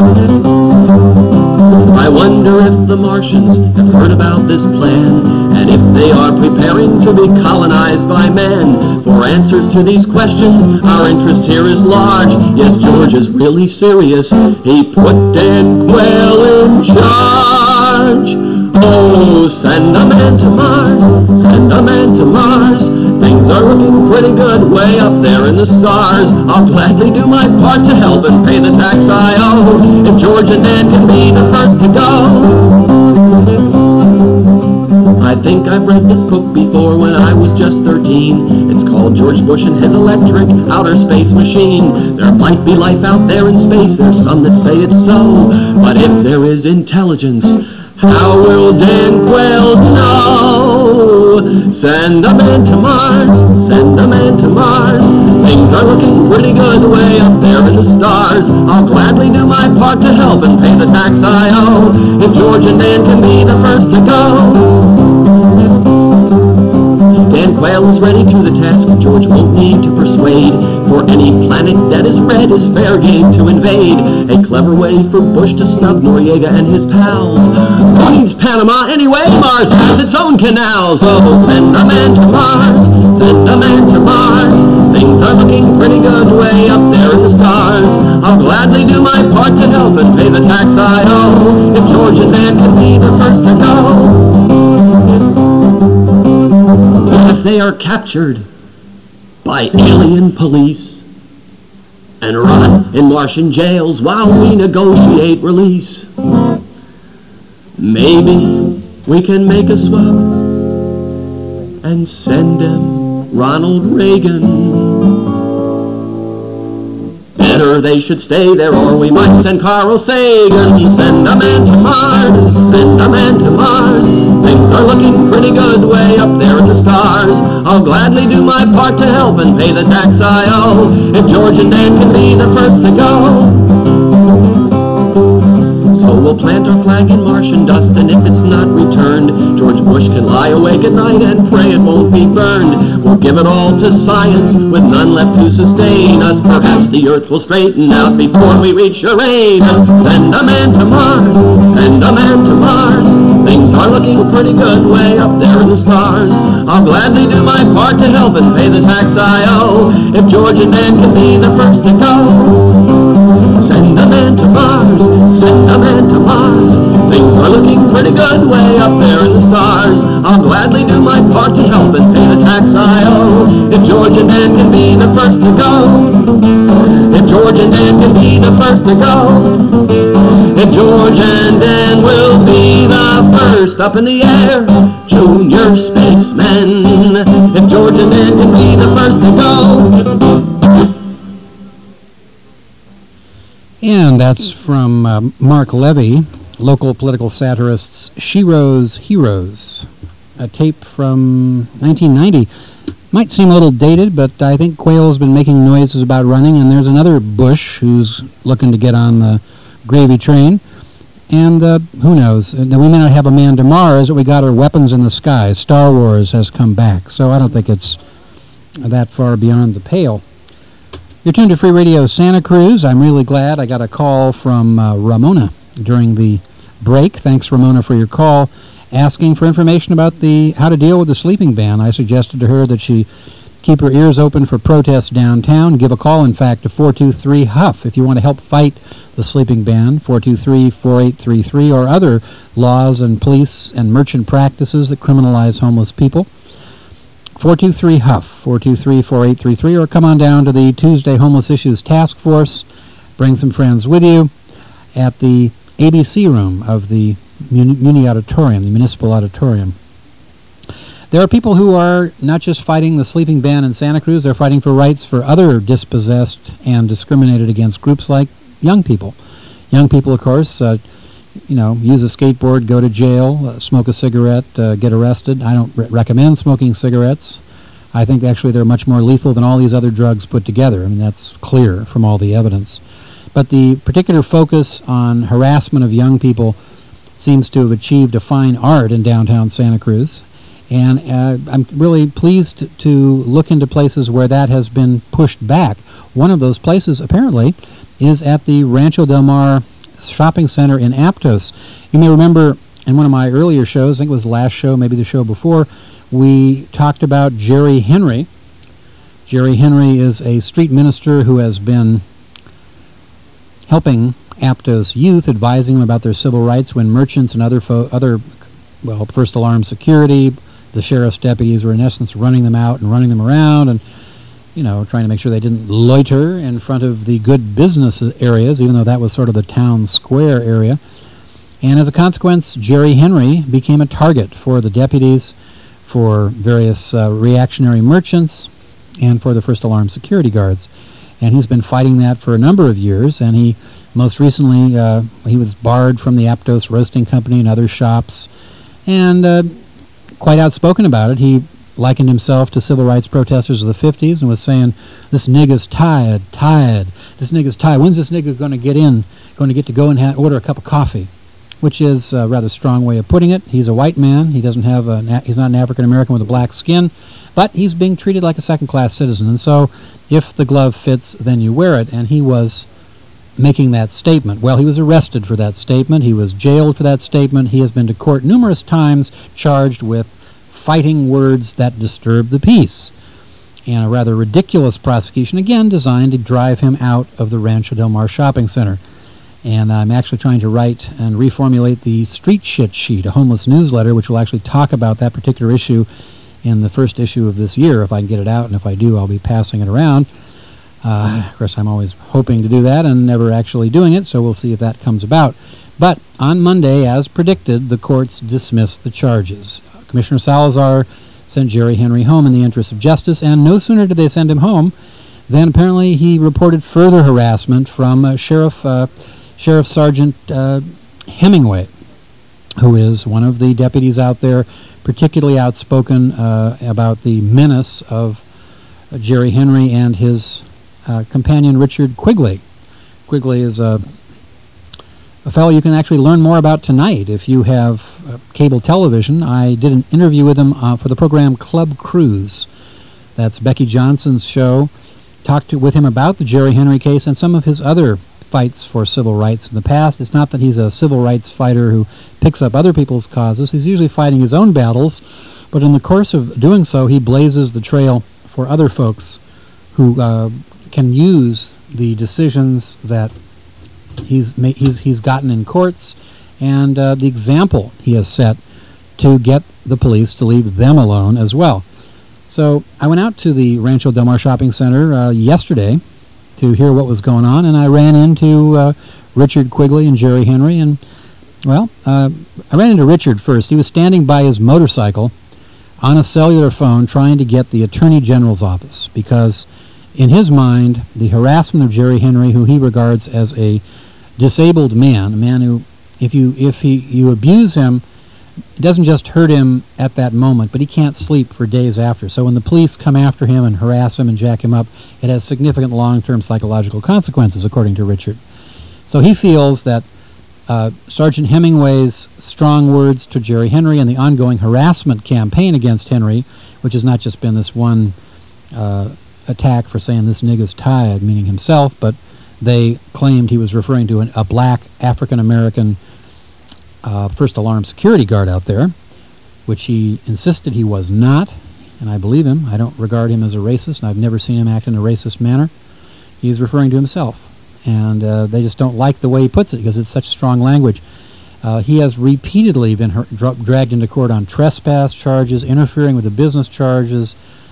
I wonder if the Martians have heard about this plan, and if they are preparing to be colonized by man. For answers to these questions, our interest here is large. Yes, George is really serious. He put Dan Quayle in charge. Oh, send a man to Mars, send a man to Mars. Things are looking pretty good way up there in the stars. I'll gladly do my part to help and pay the tax I owe, if George and Dan can be the first to go. I'd think I've read this book before when I was just thirteen. It's called George Bush and His Electric Outer Space Machine. There might be life out there in space, there's some that say it's so. But if there is intelligence, how will Dan Quayle know? Send a man to Mars, send a man to Mars. Things are looking pretty good way up there in the stars. I'll gladly do my part to help and pay the tax I owe, if George and Dan can be the first to go. Dan Quayle is ready to the task, George won't need to persuade. For any planet that is red is fair game to invade. A clever way for Bush to snub Noriega and his pals. Who needs Panama anyway? Mars has its own canals. Oh, send a man to Mars, send a man to Mars. Things are looking pretty good way up there in the stars. I'll gladly do my part to help and pay the tax I owe, if George and Dan can be the first to go. If they are captured by alien police and rot in Martian jails while we negotiate release, maybe we can make a swap and send them Ronald Reagan. Better they should stay there, or we might send Carl Sagan. Send a man to Mars, send a man to Mars. Things are looking pretty good way up there in the stars. I'll gladly do my part to help and pay the tax I owe, if George and Dan can be the first to go. So we'll plant our flag in Martian dust, and if it's not returned, George Bush can lie awake at night and pray it won't be burned. We'll give it all to science, with none left to sustain us. Perhaps the Earth will straighten out before we reach Uranus. Send a man to Mars, send a man to Mars. Things are looking pretty good way up there in the stars. I'll gladly do my part to help and pay the tax I owe, if George and Dan can be the first to go. Send a man to Mars, send a man to Mars. Things are looking pretty good way up there in the stars. I'll gladly do my part to help and pay the tax I owe, if George and Dan can be the first to go. If George and Dan can be the first to go. If George and Dan will be the first up in the air, junior spacemen. If George and Dan can be the first to go. And that's from uh, Mark Levy, local political satirist's Shero's Heroes, a tape from nineteen ninety. Might seem a little dated, but I think Quayle's been making noises about running, and there's another Bush who's looking to get on the gravy train. And uh, who knows? We may not have a man to Mars, but we got our weapons in the sky. Star Wars has come back, so I don't think it's that far beyond the pale. You're tuned to Free Radio Santa Cruz. I'm really glad I got a call from uh, Ramona during the break. Thanks, Ramona, for your call, asking for information about the how to deal with the sleeping ban. I suggested to her that she keep her ears open for protests downtown. Give a call, in fact, to four two three Huff if you want to help fight the sleeping ban, four two three, four eight three three, or other laws and police and merchant practices that criminalize homeless people. four two three Huff, four two three, four eight three three, or come on down to the Tuesday Homeless Issues Task Force. Bring some friends with you at the A B C room of the Muni, Muni Auditorium, the Municipal Auditorium. There are people who are not just fighting the sleeping ban in Santa Cruz, they're fighting for rights for other dispossessed and discriminated against groups like young people. Young people, of course, uh, you know, use a skateboard, go to jail, uh, smoke a cigarette, uh, get arrested. I don't re- recommend smoking cigarettes. I think actually they're much more lethal than all these other drugs put together. I mean, that's clear from all the evidence. But the particular focus on harassment of young people seems to have achieved a fine art in downtown Santa Cruz. And uh, I'm really pleased to look into places where that has been pushed back. One of those places, apparently, is at the Rancho Del Mar shopping center in Aptos. You may remember in one of my earlier shows, I think it was the last show, maybe the show before, we talked about Jerry Henry. Jerry Henry is a street minister who has been helping Aptos youth, advising them about their civil rights when merchants and other, fo- other well, first alarm security, the sheriff's deputies were in essence running them out and running them around and, you know, trying to make sure they didn't loiter in front of the good business areas, even though that was sort of the town square area. And as a consequence, Jerry Henry became a target for the deputies, for various uh, reactionary merchants, and for the First Alarm security guards. And he's been fighting that for a number of years, and he most recently, uh, he was barred from the Aptos Roasting Company and other shops, and uh, quite outspoken about it. He likened himself to civil rights protesters of the fifties and was saying, "This nigga's tired, tired. This nigga's tired. When's this nigga going to get in, going to get to go and ha- order a cup of coffee?" Which is a rather strong way of putting it. He's a white man. He doesn't have a, he's not an African American with a black skin, but he's being treated like a second-class citizen. And so, if the glove fits, then you wear it. And he was making that statement. Well, he was arrested for that statement. He was jailed for that statement. He has been to court numerous times, charged with fighting words that disturb the peace, and a rather ridiculous prosecution, again designed to drive him out of the Rancho Del Mar shopping center. And I'm actually trying to write and reformulate the Street Shit Sheet, a homeless newsletter, which will actually talk about that particular issue in the first issue of this year, if I can get it out, and if I do, I'll be passing it around. Uh, of course, I'm always hoping to do that and never actually doing it, so we'll see if that comes about. But on Monday, as predicted, the courts dismissed the charges. Commissioner Salazar sent Jerry Henry home in the interest of justice, and no sooner did they send him home than apparently he reported further harassment from uh, Sheriff uh, Sheriff Sergeant uh, Hemingway, who is one of the deputies out there, particularly outspoken uh, about the menace of uh, Jerry Henry and his uh, companion Richard Quigley. Quigley is a, a fellow you can actually learn more about tonight if you have uh, cable television. I did an interview with him uh, for the program Club Cruise. That's Becky Johnson's show. Talked to, with him about the Jerry Henry case and some of his other fights for civil rights in the past. It's not that he's a civil rights fighter who picks up other people's causes. He's usually fighting his own battles, but in the course of doing so, he blazes the trail for other folks who uh, can use the decisions that he's, ma- he's, he's gotten in courts and uh, the example he has set to get the police to leave them alone as well. So I went out to the Rancho Del Mar Shopping Center uh, yesterday to hear what was going on, and I ran into uh, Richard Quigley and Jerry Henry, and, well, uh, I ran into Richard first. He was standing by his motorcycle on a cellular phone trying to get the Attorney General's office, because in his mind, the harassment of Jerry Henry, who he regards as a disabled man, a man who, if you, if he, you abuse him, it doesn't just hurt him at that moment, but he can't sleep for days after. So when the police come after him and harass him and jack him up, it has significant long-term psychological consequences, according to Richard. So he feels that uh, Sergeant Hemingway's strong words to Jerry Henry and the ongoing harassment campaign against Henry, which has not just been this one uh, attack for saying this nigga's tired, meaning himself, but they claimed he was referring to an, a black African-American Uh, First Alarm security guard out there, which he insisted he was not, and I believe him. I don't regard him as a racist, and I've never seen him act in a racist manner. He's referring to himself, and uh, they just don't like the way he puts it because it's such strong language. Uh, he has repeatedly been her- dra- dragged into court on trespass charges, interfering with the business charges,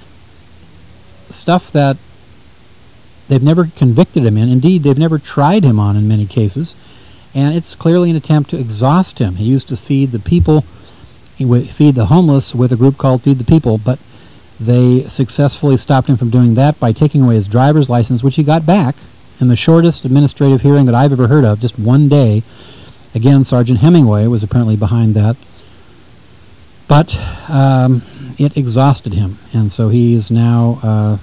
stuff that they've never convicted him in. Indeed, they've never tried him on in many cases. And it's clearly an attempt to exhaust him. He used to feed the people, he would feed the homeless with a group called Feed the People, but they successfully stopped him from doing that by taking away his driver's license, which he got back in the shortest administrative hearing that I've ever heard of, just one day. Again, Sergeant Hemingway was apparently behind that. But um, it exhausted him, and so he is now... Uh,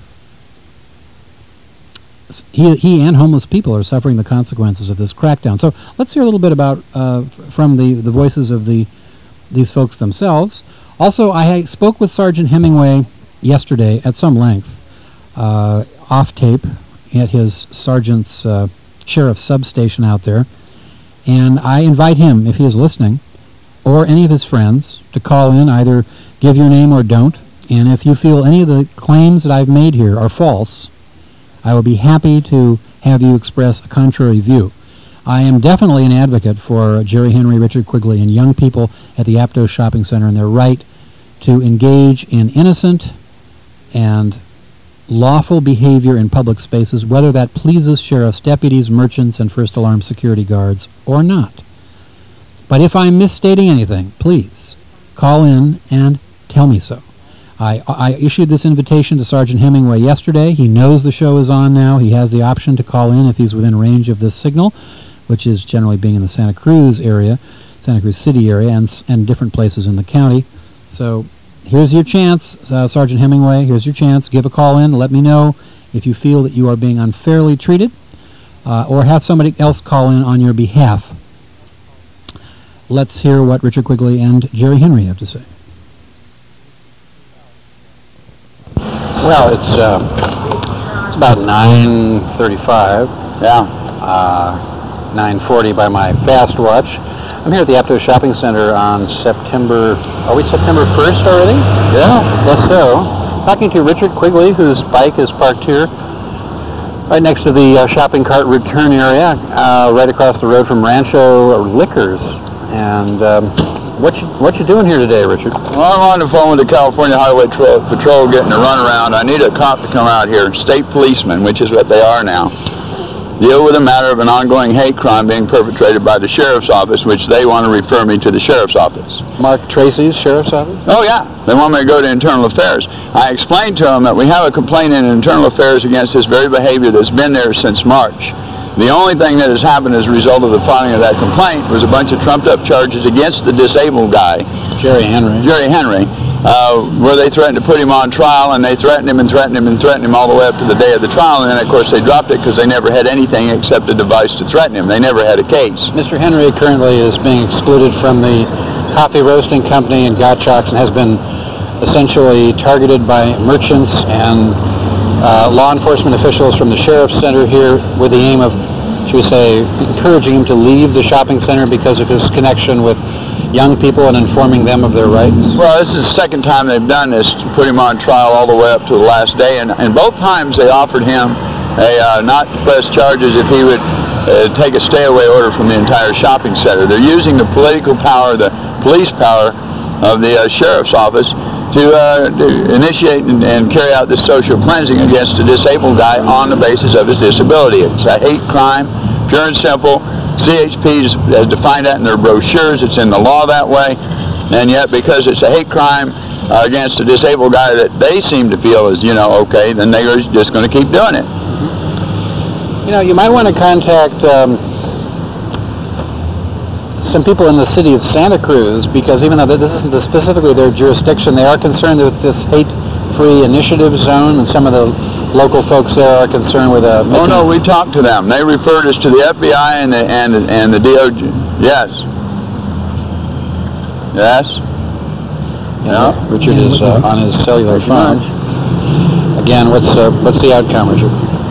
He, he and homeless people are suffering the consequences of this crackdown. So let's hear a little bit about uh, from the, the voices of the these folks themselves. Also, I spoke with Sergeant Hemingway yesterday at some length, uh, off tape, at his sergeant's uh, sheriff's substation out there, and I invite him, if he is listening, or any of his friends, to call in, either give your name or don't, and if you feel any of the claims that I've made here are false, I will be happy to have you express a contrary view. I am definitely an advocate for Jerry Henry, Richard Quigley, and young people at the Aptos Shopping Center and their right to engage in innocent and lawful behavior in public spaces, whether that pleases sheriff's deputies, merchants, and First Alarm security guards or not. But if I'm misstating anything, please call in and tell me so. I, I issued this invitation to Sergeant Hemingway yesterday. He knows the show is on now. He has the option to call in if he's within range of this signal, which is generally being in the Santa Cruz area, Santa Cruz City area, and, and different places in the county. So here's your chance, uh, Sergeant Hemingway. Here's your chance. Give a call in. Let me know if you feel that you are being unfairly treated, uh, or have somebody else call in on your behalf. Let's hear what Richard Quigley and Jerry Henry have to say. Well, it's, uh, it's about nine thirty-five. Yeah. Uh, nine forty by my fast watch. I'm here at the Aptos Shopping Center on September, are we September first already? Yeah. Guess so. Talking to Richard Quigley, whose bike is parked here right next to the uh, shopping cart return area, uh, right across the road from Rancho Liquors. And um, what you what you doing here today, Richard? Well, I'm on the phone with the California Highway Patrol, Patrol getting a runaround. I need a cop to come out here, state policeman, which is what they are now, deal with a matter of an ongoing hate crime being perpetrated by the sheriff's office, which they want to refer me to the sheriff's office. Mark Tracy's sheriff's office? Oh, yeah. They want me to go to internal affairs. I explained to them that we have a complaint in internal affairs against this very behavior that's been there since March. The only thing that has happened as a result of the filing of that complaint was a bunch of trumped-up charges against the disabled guy, Jerry Henry. Jerry Henry, uh, where they threatened to put him on trial, and they threatened him and threatened him and threatened him all the way up to the day of the trial, and then, of course, they dropped it because they never had anything except a device to threaten him. They never had a case. Mister Henry currently is being excluded from the coffee roasting company in Gottschalks and has been essentially targeted by merchants and Uh, law enforcement officials from the Sheriff's Center here with the aim of, should we say, encouraging him to leave the shopping center because of his connection with young people and informing them of their rights? Well, this is the second time they've done this, to put him on trial all the way up to the last day, and, and both times they offered him a uh, not to press charges if he would uh, take a stay-away order from the entire shopping center. They're using the political power, the police power of the uh, Sheriff's Office to, uh, to initiate and, and carry out this social cleansing against a disabled guy on the basis of his disability. It's a hate crime, pure and simple. C H P has defined that in their brochures. It's in the law that way. And yet, because it's a hate crime uh, against a disabled guy that they seem to feel is, you know, okay, then they're just going to keep doing it. You know, you might want to contact um, some people in the city of Santa Cruz, because even though this isn't specifically their jurisdiction, they are concerned with this hate-free initiative zone, and some of the local folks there are concerned with a... Oh, no, we talked to them. They referred us to the F B I and the, and, and the D O J. Yes. Yes? Yeah. Richard is uh, on his cellular phone. Again, what's uh, what's the outcome, Richard?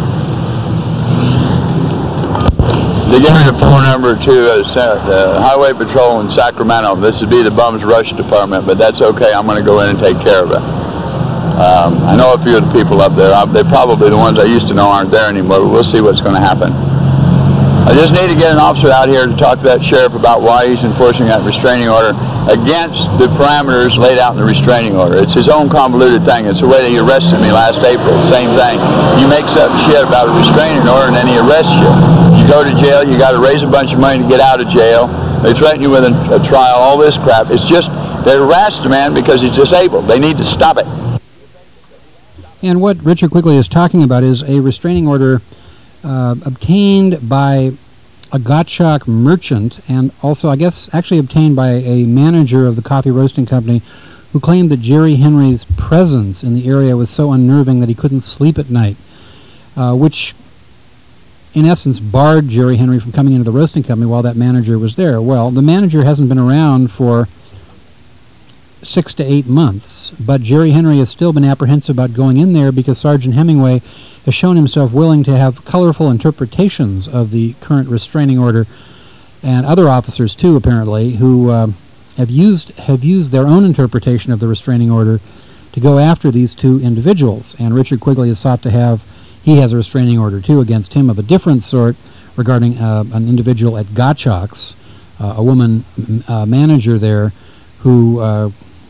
They gave me the phone number to uh, the Highway Patrol in Sacramento. This would be the Bums Rush Department, but that's okay. I'm going to go in and take care of it. Um, I know a few of the people up there. They're probably the ones I used to know aren't there anymore, but we'll see what's going to happen. I just need to get an officer out here to talk to that sheriff about why he's enforcing that restraining order against the parameters laid out in the restraining order. It's his own convoluted thing. It's the way that he arrested me last April. Same thing. He makes up shit about a restraining order, and then he arrests you. You go to jail, you got to raise a bunch of money to get out of jail. They threaten you with a, a trial, all this crap. It's just, they harass the man because he's disabled. They need to stop it. And what Richard Quigley is talking about is a restraining order uh, obtained by a Gottschalk merchant, and also, I guess, actually obtained by a manager of the coffee roasting company, who claimed that Jerry Henry's presence in the area was so unnerving that he couldn't sleep at night, uh, which in essence barred Jerry Henry from coming into the roasting company while that manager was there. Well, the manager hasn't been around for six to eight months, but Jerry Henry has still been apprehensive about going in there because Sergeant Hemingway has shown himself willing to have colorful interpretations of the current restraining order, and other officers too, apparently, who uh, have used have used their own interpretation of the restraining order to go after these two individuals. And Richard Quigley has sought to have, he has a restraining order too against him of a different sort regarding uh, an individual at Gottschalks, uh, a woman uh, manager there, who uh,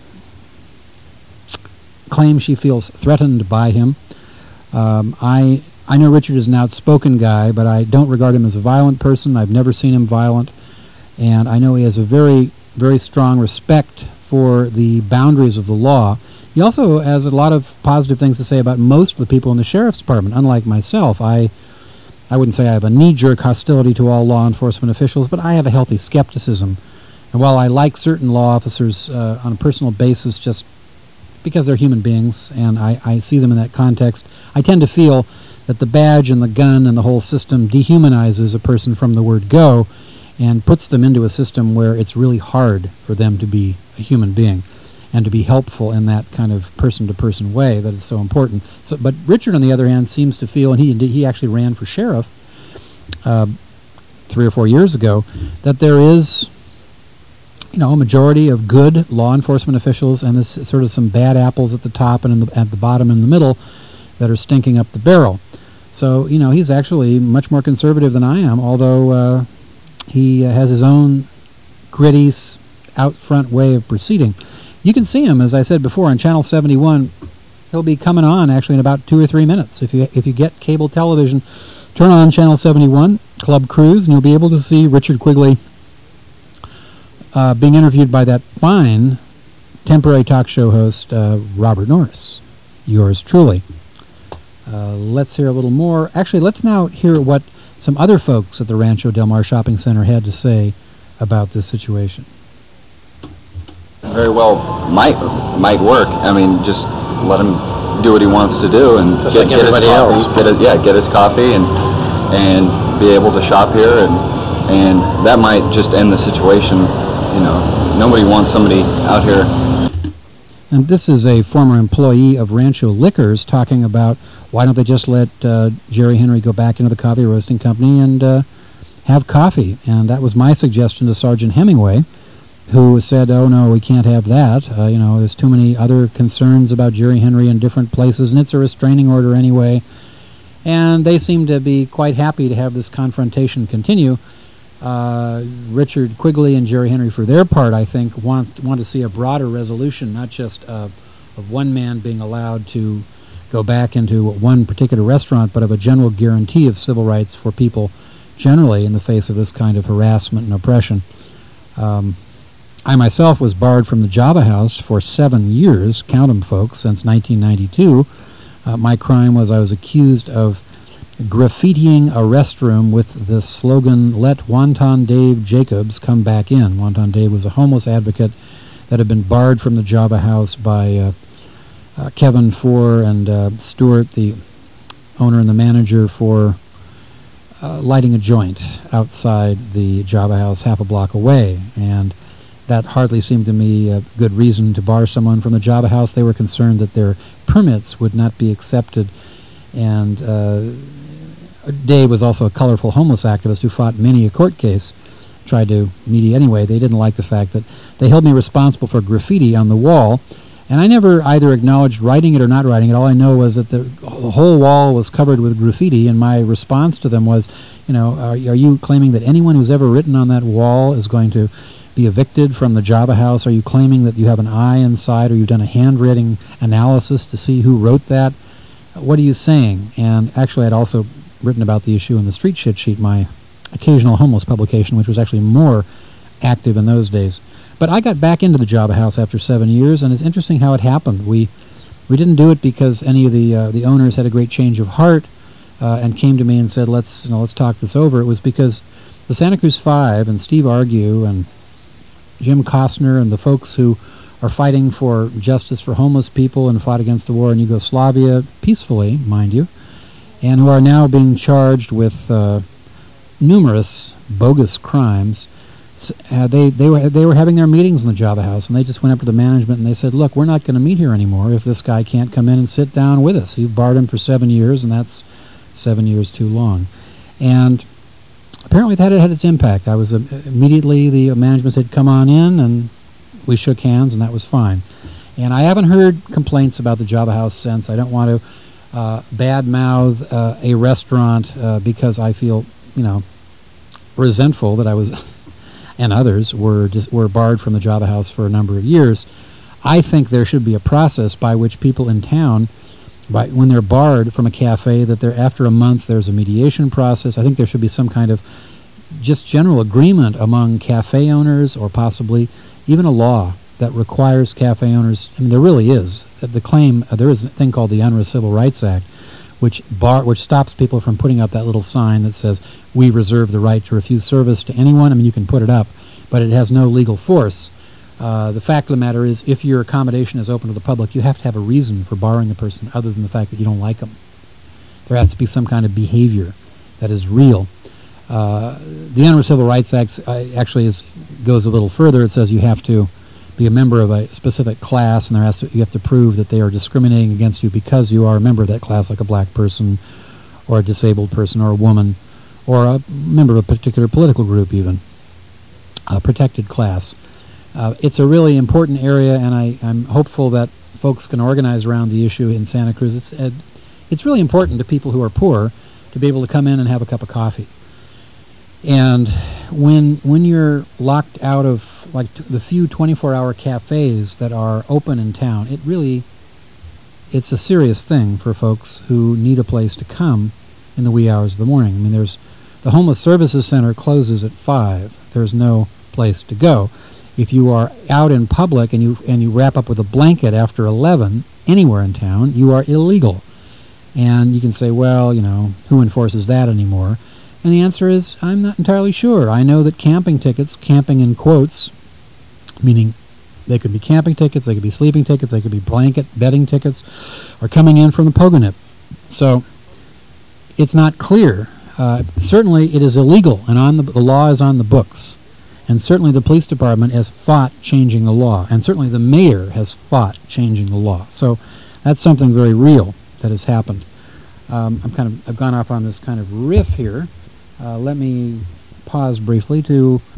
claims she feels threatened by him. Um, I I know Richard is an outspoken guy, but I don't regard him as a violent person. I've never seen him violent, and I know he has a very, very strong respect for the boundaries of the law. He also has a lot of positive things to say about most of the people in the sheriff's department. Unlike myself, I I wouldn't say I have a knee-jerk hostility to all law enforcement officials, but I have a healthy skepticism. And while I like certain law officers uh, on a personal basis just because they're human beings, and I, I see them in that context, I tend to feel that the badge and the gun and the whole system dehumanizes a person from the word go and puts them into a system where it's really hard for them to be a human being and to be helpful in that kind of person-to-person way that is so important. So, but Richard, on the other hand, seems to feel, and he he actually ran for sheriff uh, three or four years ago, that there is, you know, a majority of good law enforcement officials and this sort of some bad apples at the top and in the, at the bottom and in the middle that are stinking up the barrel. So, you know, he's actually much more conservative than I am, although uh, he uh, has his own gritty, out-front way of proceeding. You can see him, as I said before, on Channel seventy-one. He'll be coming on, actually, in about two or three minutes. If you if you get cable television, turn on Channel seventy-one, Club Cruise, and you'll be able to see Richard Quigley uh, being interviewed by that fine temporary talk show host, uh, Robert Norris. Yours truly. Uh, let's hear a little more. Actually, let's now hear what some other folks at the Rancho Del Mar Shopping Center had to say about this situation. Very well might might work. I mean, just let him do what he wants to do and Just get, like get his everybody coffee. else. Get his, yeah, get his coffee and and be able to shop here, and and that might just end the situation. You know, nobody wants somebody out here. And this is a former employee of Rancho Liquors talking about why don't they just let uh, Jerry Henry go back into the coffee roasting company and uh, have coffee. And that was my suggestion to Sergeant Hemingway, who said, oh, no, we can't have that. Uh, you know, there's too many other concerns about Jerry Henry in different places, and it's a restraining order anyway. And they seem to be quite happy to have this confrontation continue. Uh, Richard Quigley and Jerry Henry, for their part, I think, want, want to see a broader resolution, not just uh, of one man being allowed to go back into one particular restaurant, but of a general guarantee of civil rights for people generally in the face of this kind of harassment and oppression. Um, I myself was barred from the Java House for seven years, count 'em folks, since nineteen ninety-two. Uh, my crime was I was accused of graffitiing a restroom with the slogan, "Let Wonton Dave Jacobs come back in." Wonton Dave was a homeless advocate that had been barred from the Java House by uh, uh, Kevin Four and uh, Stewart, the owner and the manager, for uh, lighting a joint outside the Java House half a block away. And that hardly seemed to me a good reason to bar someone from the Java House. They were concerned that their permits would not be accepted. And uh, Dave was also a colorful homeless activist who fought many a court case, tried to mediate anyway. They didn't like the fact that they held me responsible for graffiti on the wall. And I never either acknowledged writing it or not writing it. All I know was that the, the whole wall was covered with graffiti, and my response to them was, you know, are, are you claiming that anyone who's ever written on that wall is going to be evicted from the Java House? Are you claiming that you have an eye inside, or you've done a handwriting analysis to see who wrote that? What are you saying? And actually, I'd also written about the issue in the Street Shit Sheet, my occasional homeless publication, which was actually more active in those days. But I got back into the Java House after seven years, and it's interesting how it happened. We we didn't do it because any of the uh, the owners had a great change of heart uh, and came to me and said, let's, you know, let's talk this over. It was because the Santa Cruz Five and Steve Argue and Jim Costner and the folks who are fighting for justice for homeless people and fought against the war in Yugoslavia peacefully, mind you, and who are now being charged with uh, numerous bogus crimes. Uh, they they were they were having their meetings in the Java House, and they just went up to the management and they said, look, we're not going to meet here anymore if this guy can't come in and sit down with us. You've barred him for seven years, and that's seven years too long. And apparently that had had its impact. I was uh, immediately, the management said, come on in, and we shook hands, and that was fine. And I haven't heard complaints about the Java House since. I don't want to uh, badmouth uh, a restaurant uh, because I feel, you know, resentful that I was, and others were just were barred from the Java House for a number of years. I think there should be a process by which people in town, by when they're barred from a cafe, that they're after a month there's a mediation process. I think there should be some kind of just general agreement among cafe owners, or possibly even a law that requires cafe owners. I mean, there really is. The claim, uh, there is a thing called the Unruh Civil Rights Act, which bar, which stops people from putting up that little sign that says, "We reserve the right to refuse service to anyone." I mean, you can put it up, but it has no legal force. Uh, the fact of the matter is, if your accommodation is open to the public, you have to have a reason for barring the person other than the fact that you don't like them. There has to be some kind of behavior that is real. Uh, the Unruh Civil Rights Act uh, actually is, goes a little further. It says you have to be a member of a specific class, and there has to, you have to prove that they are discriminating against you because you are a member of that class, like a black person, or a disabled person, or a woman, or a member of a particular political group even, a protected class. Uh, it's a really important area, and I, I'm hopeful that folks can organize around the issue in Santa Cruz. It's, uh, it's really important to people who are poor to be able to come in and have a cup of coffee. And when when you're locked out of like t- the few twenty-four hour cafes that are open in town, it really, it's a serious thing for folks who need a place to come in the wee hours of the morning. I mean, there's, the Homeless Services Center closes at five. There's no place to go. If you are out in public and you and you wrap up with a blanket after eleven anywhere in town, you are illegal. And you can say, well, you know, who enforces that anymore? And the answer is, I'm not entirely sure. I know that camping tickets, camping in quotes, meaning they could be camping tickets, they could be sleeping tickets, they could be blanket bedding tickets, are coming in from the Pogonip. So it's not clear. Uh, certainly it is illegal, and on the, the law is on the books. And certainly the police department has fought changing the law, and certainly the mayor has fought changing the law. So that's something very real that has happened. Um, I'm kind of, I've gone off on this kind of riff here. Uh, let me pause briefly to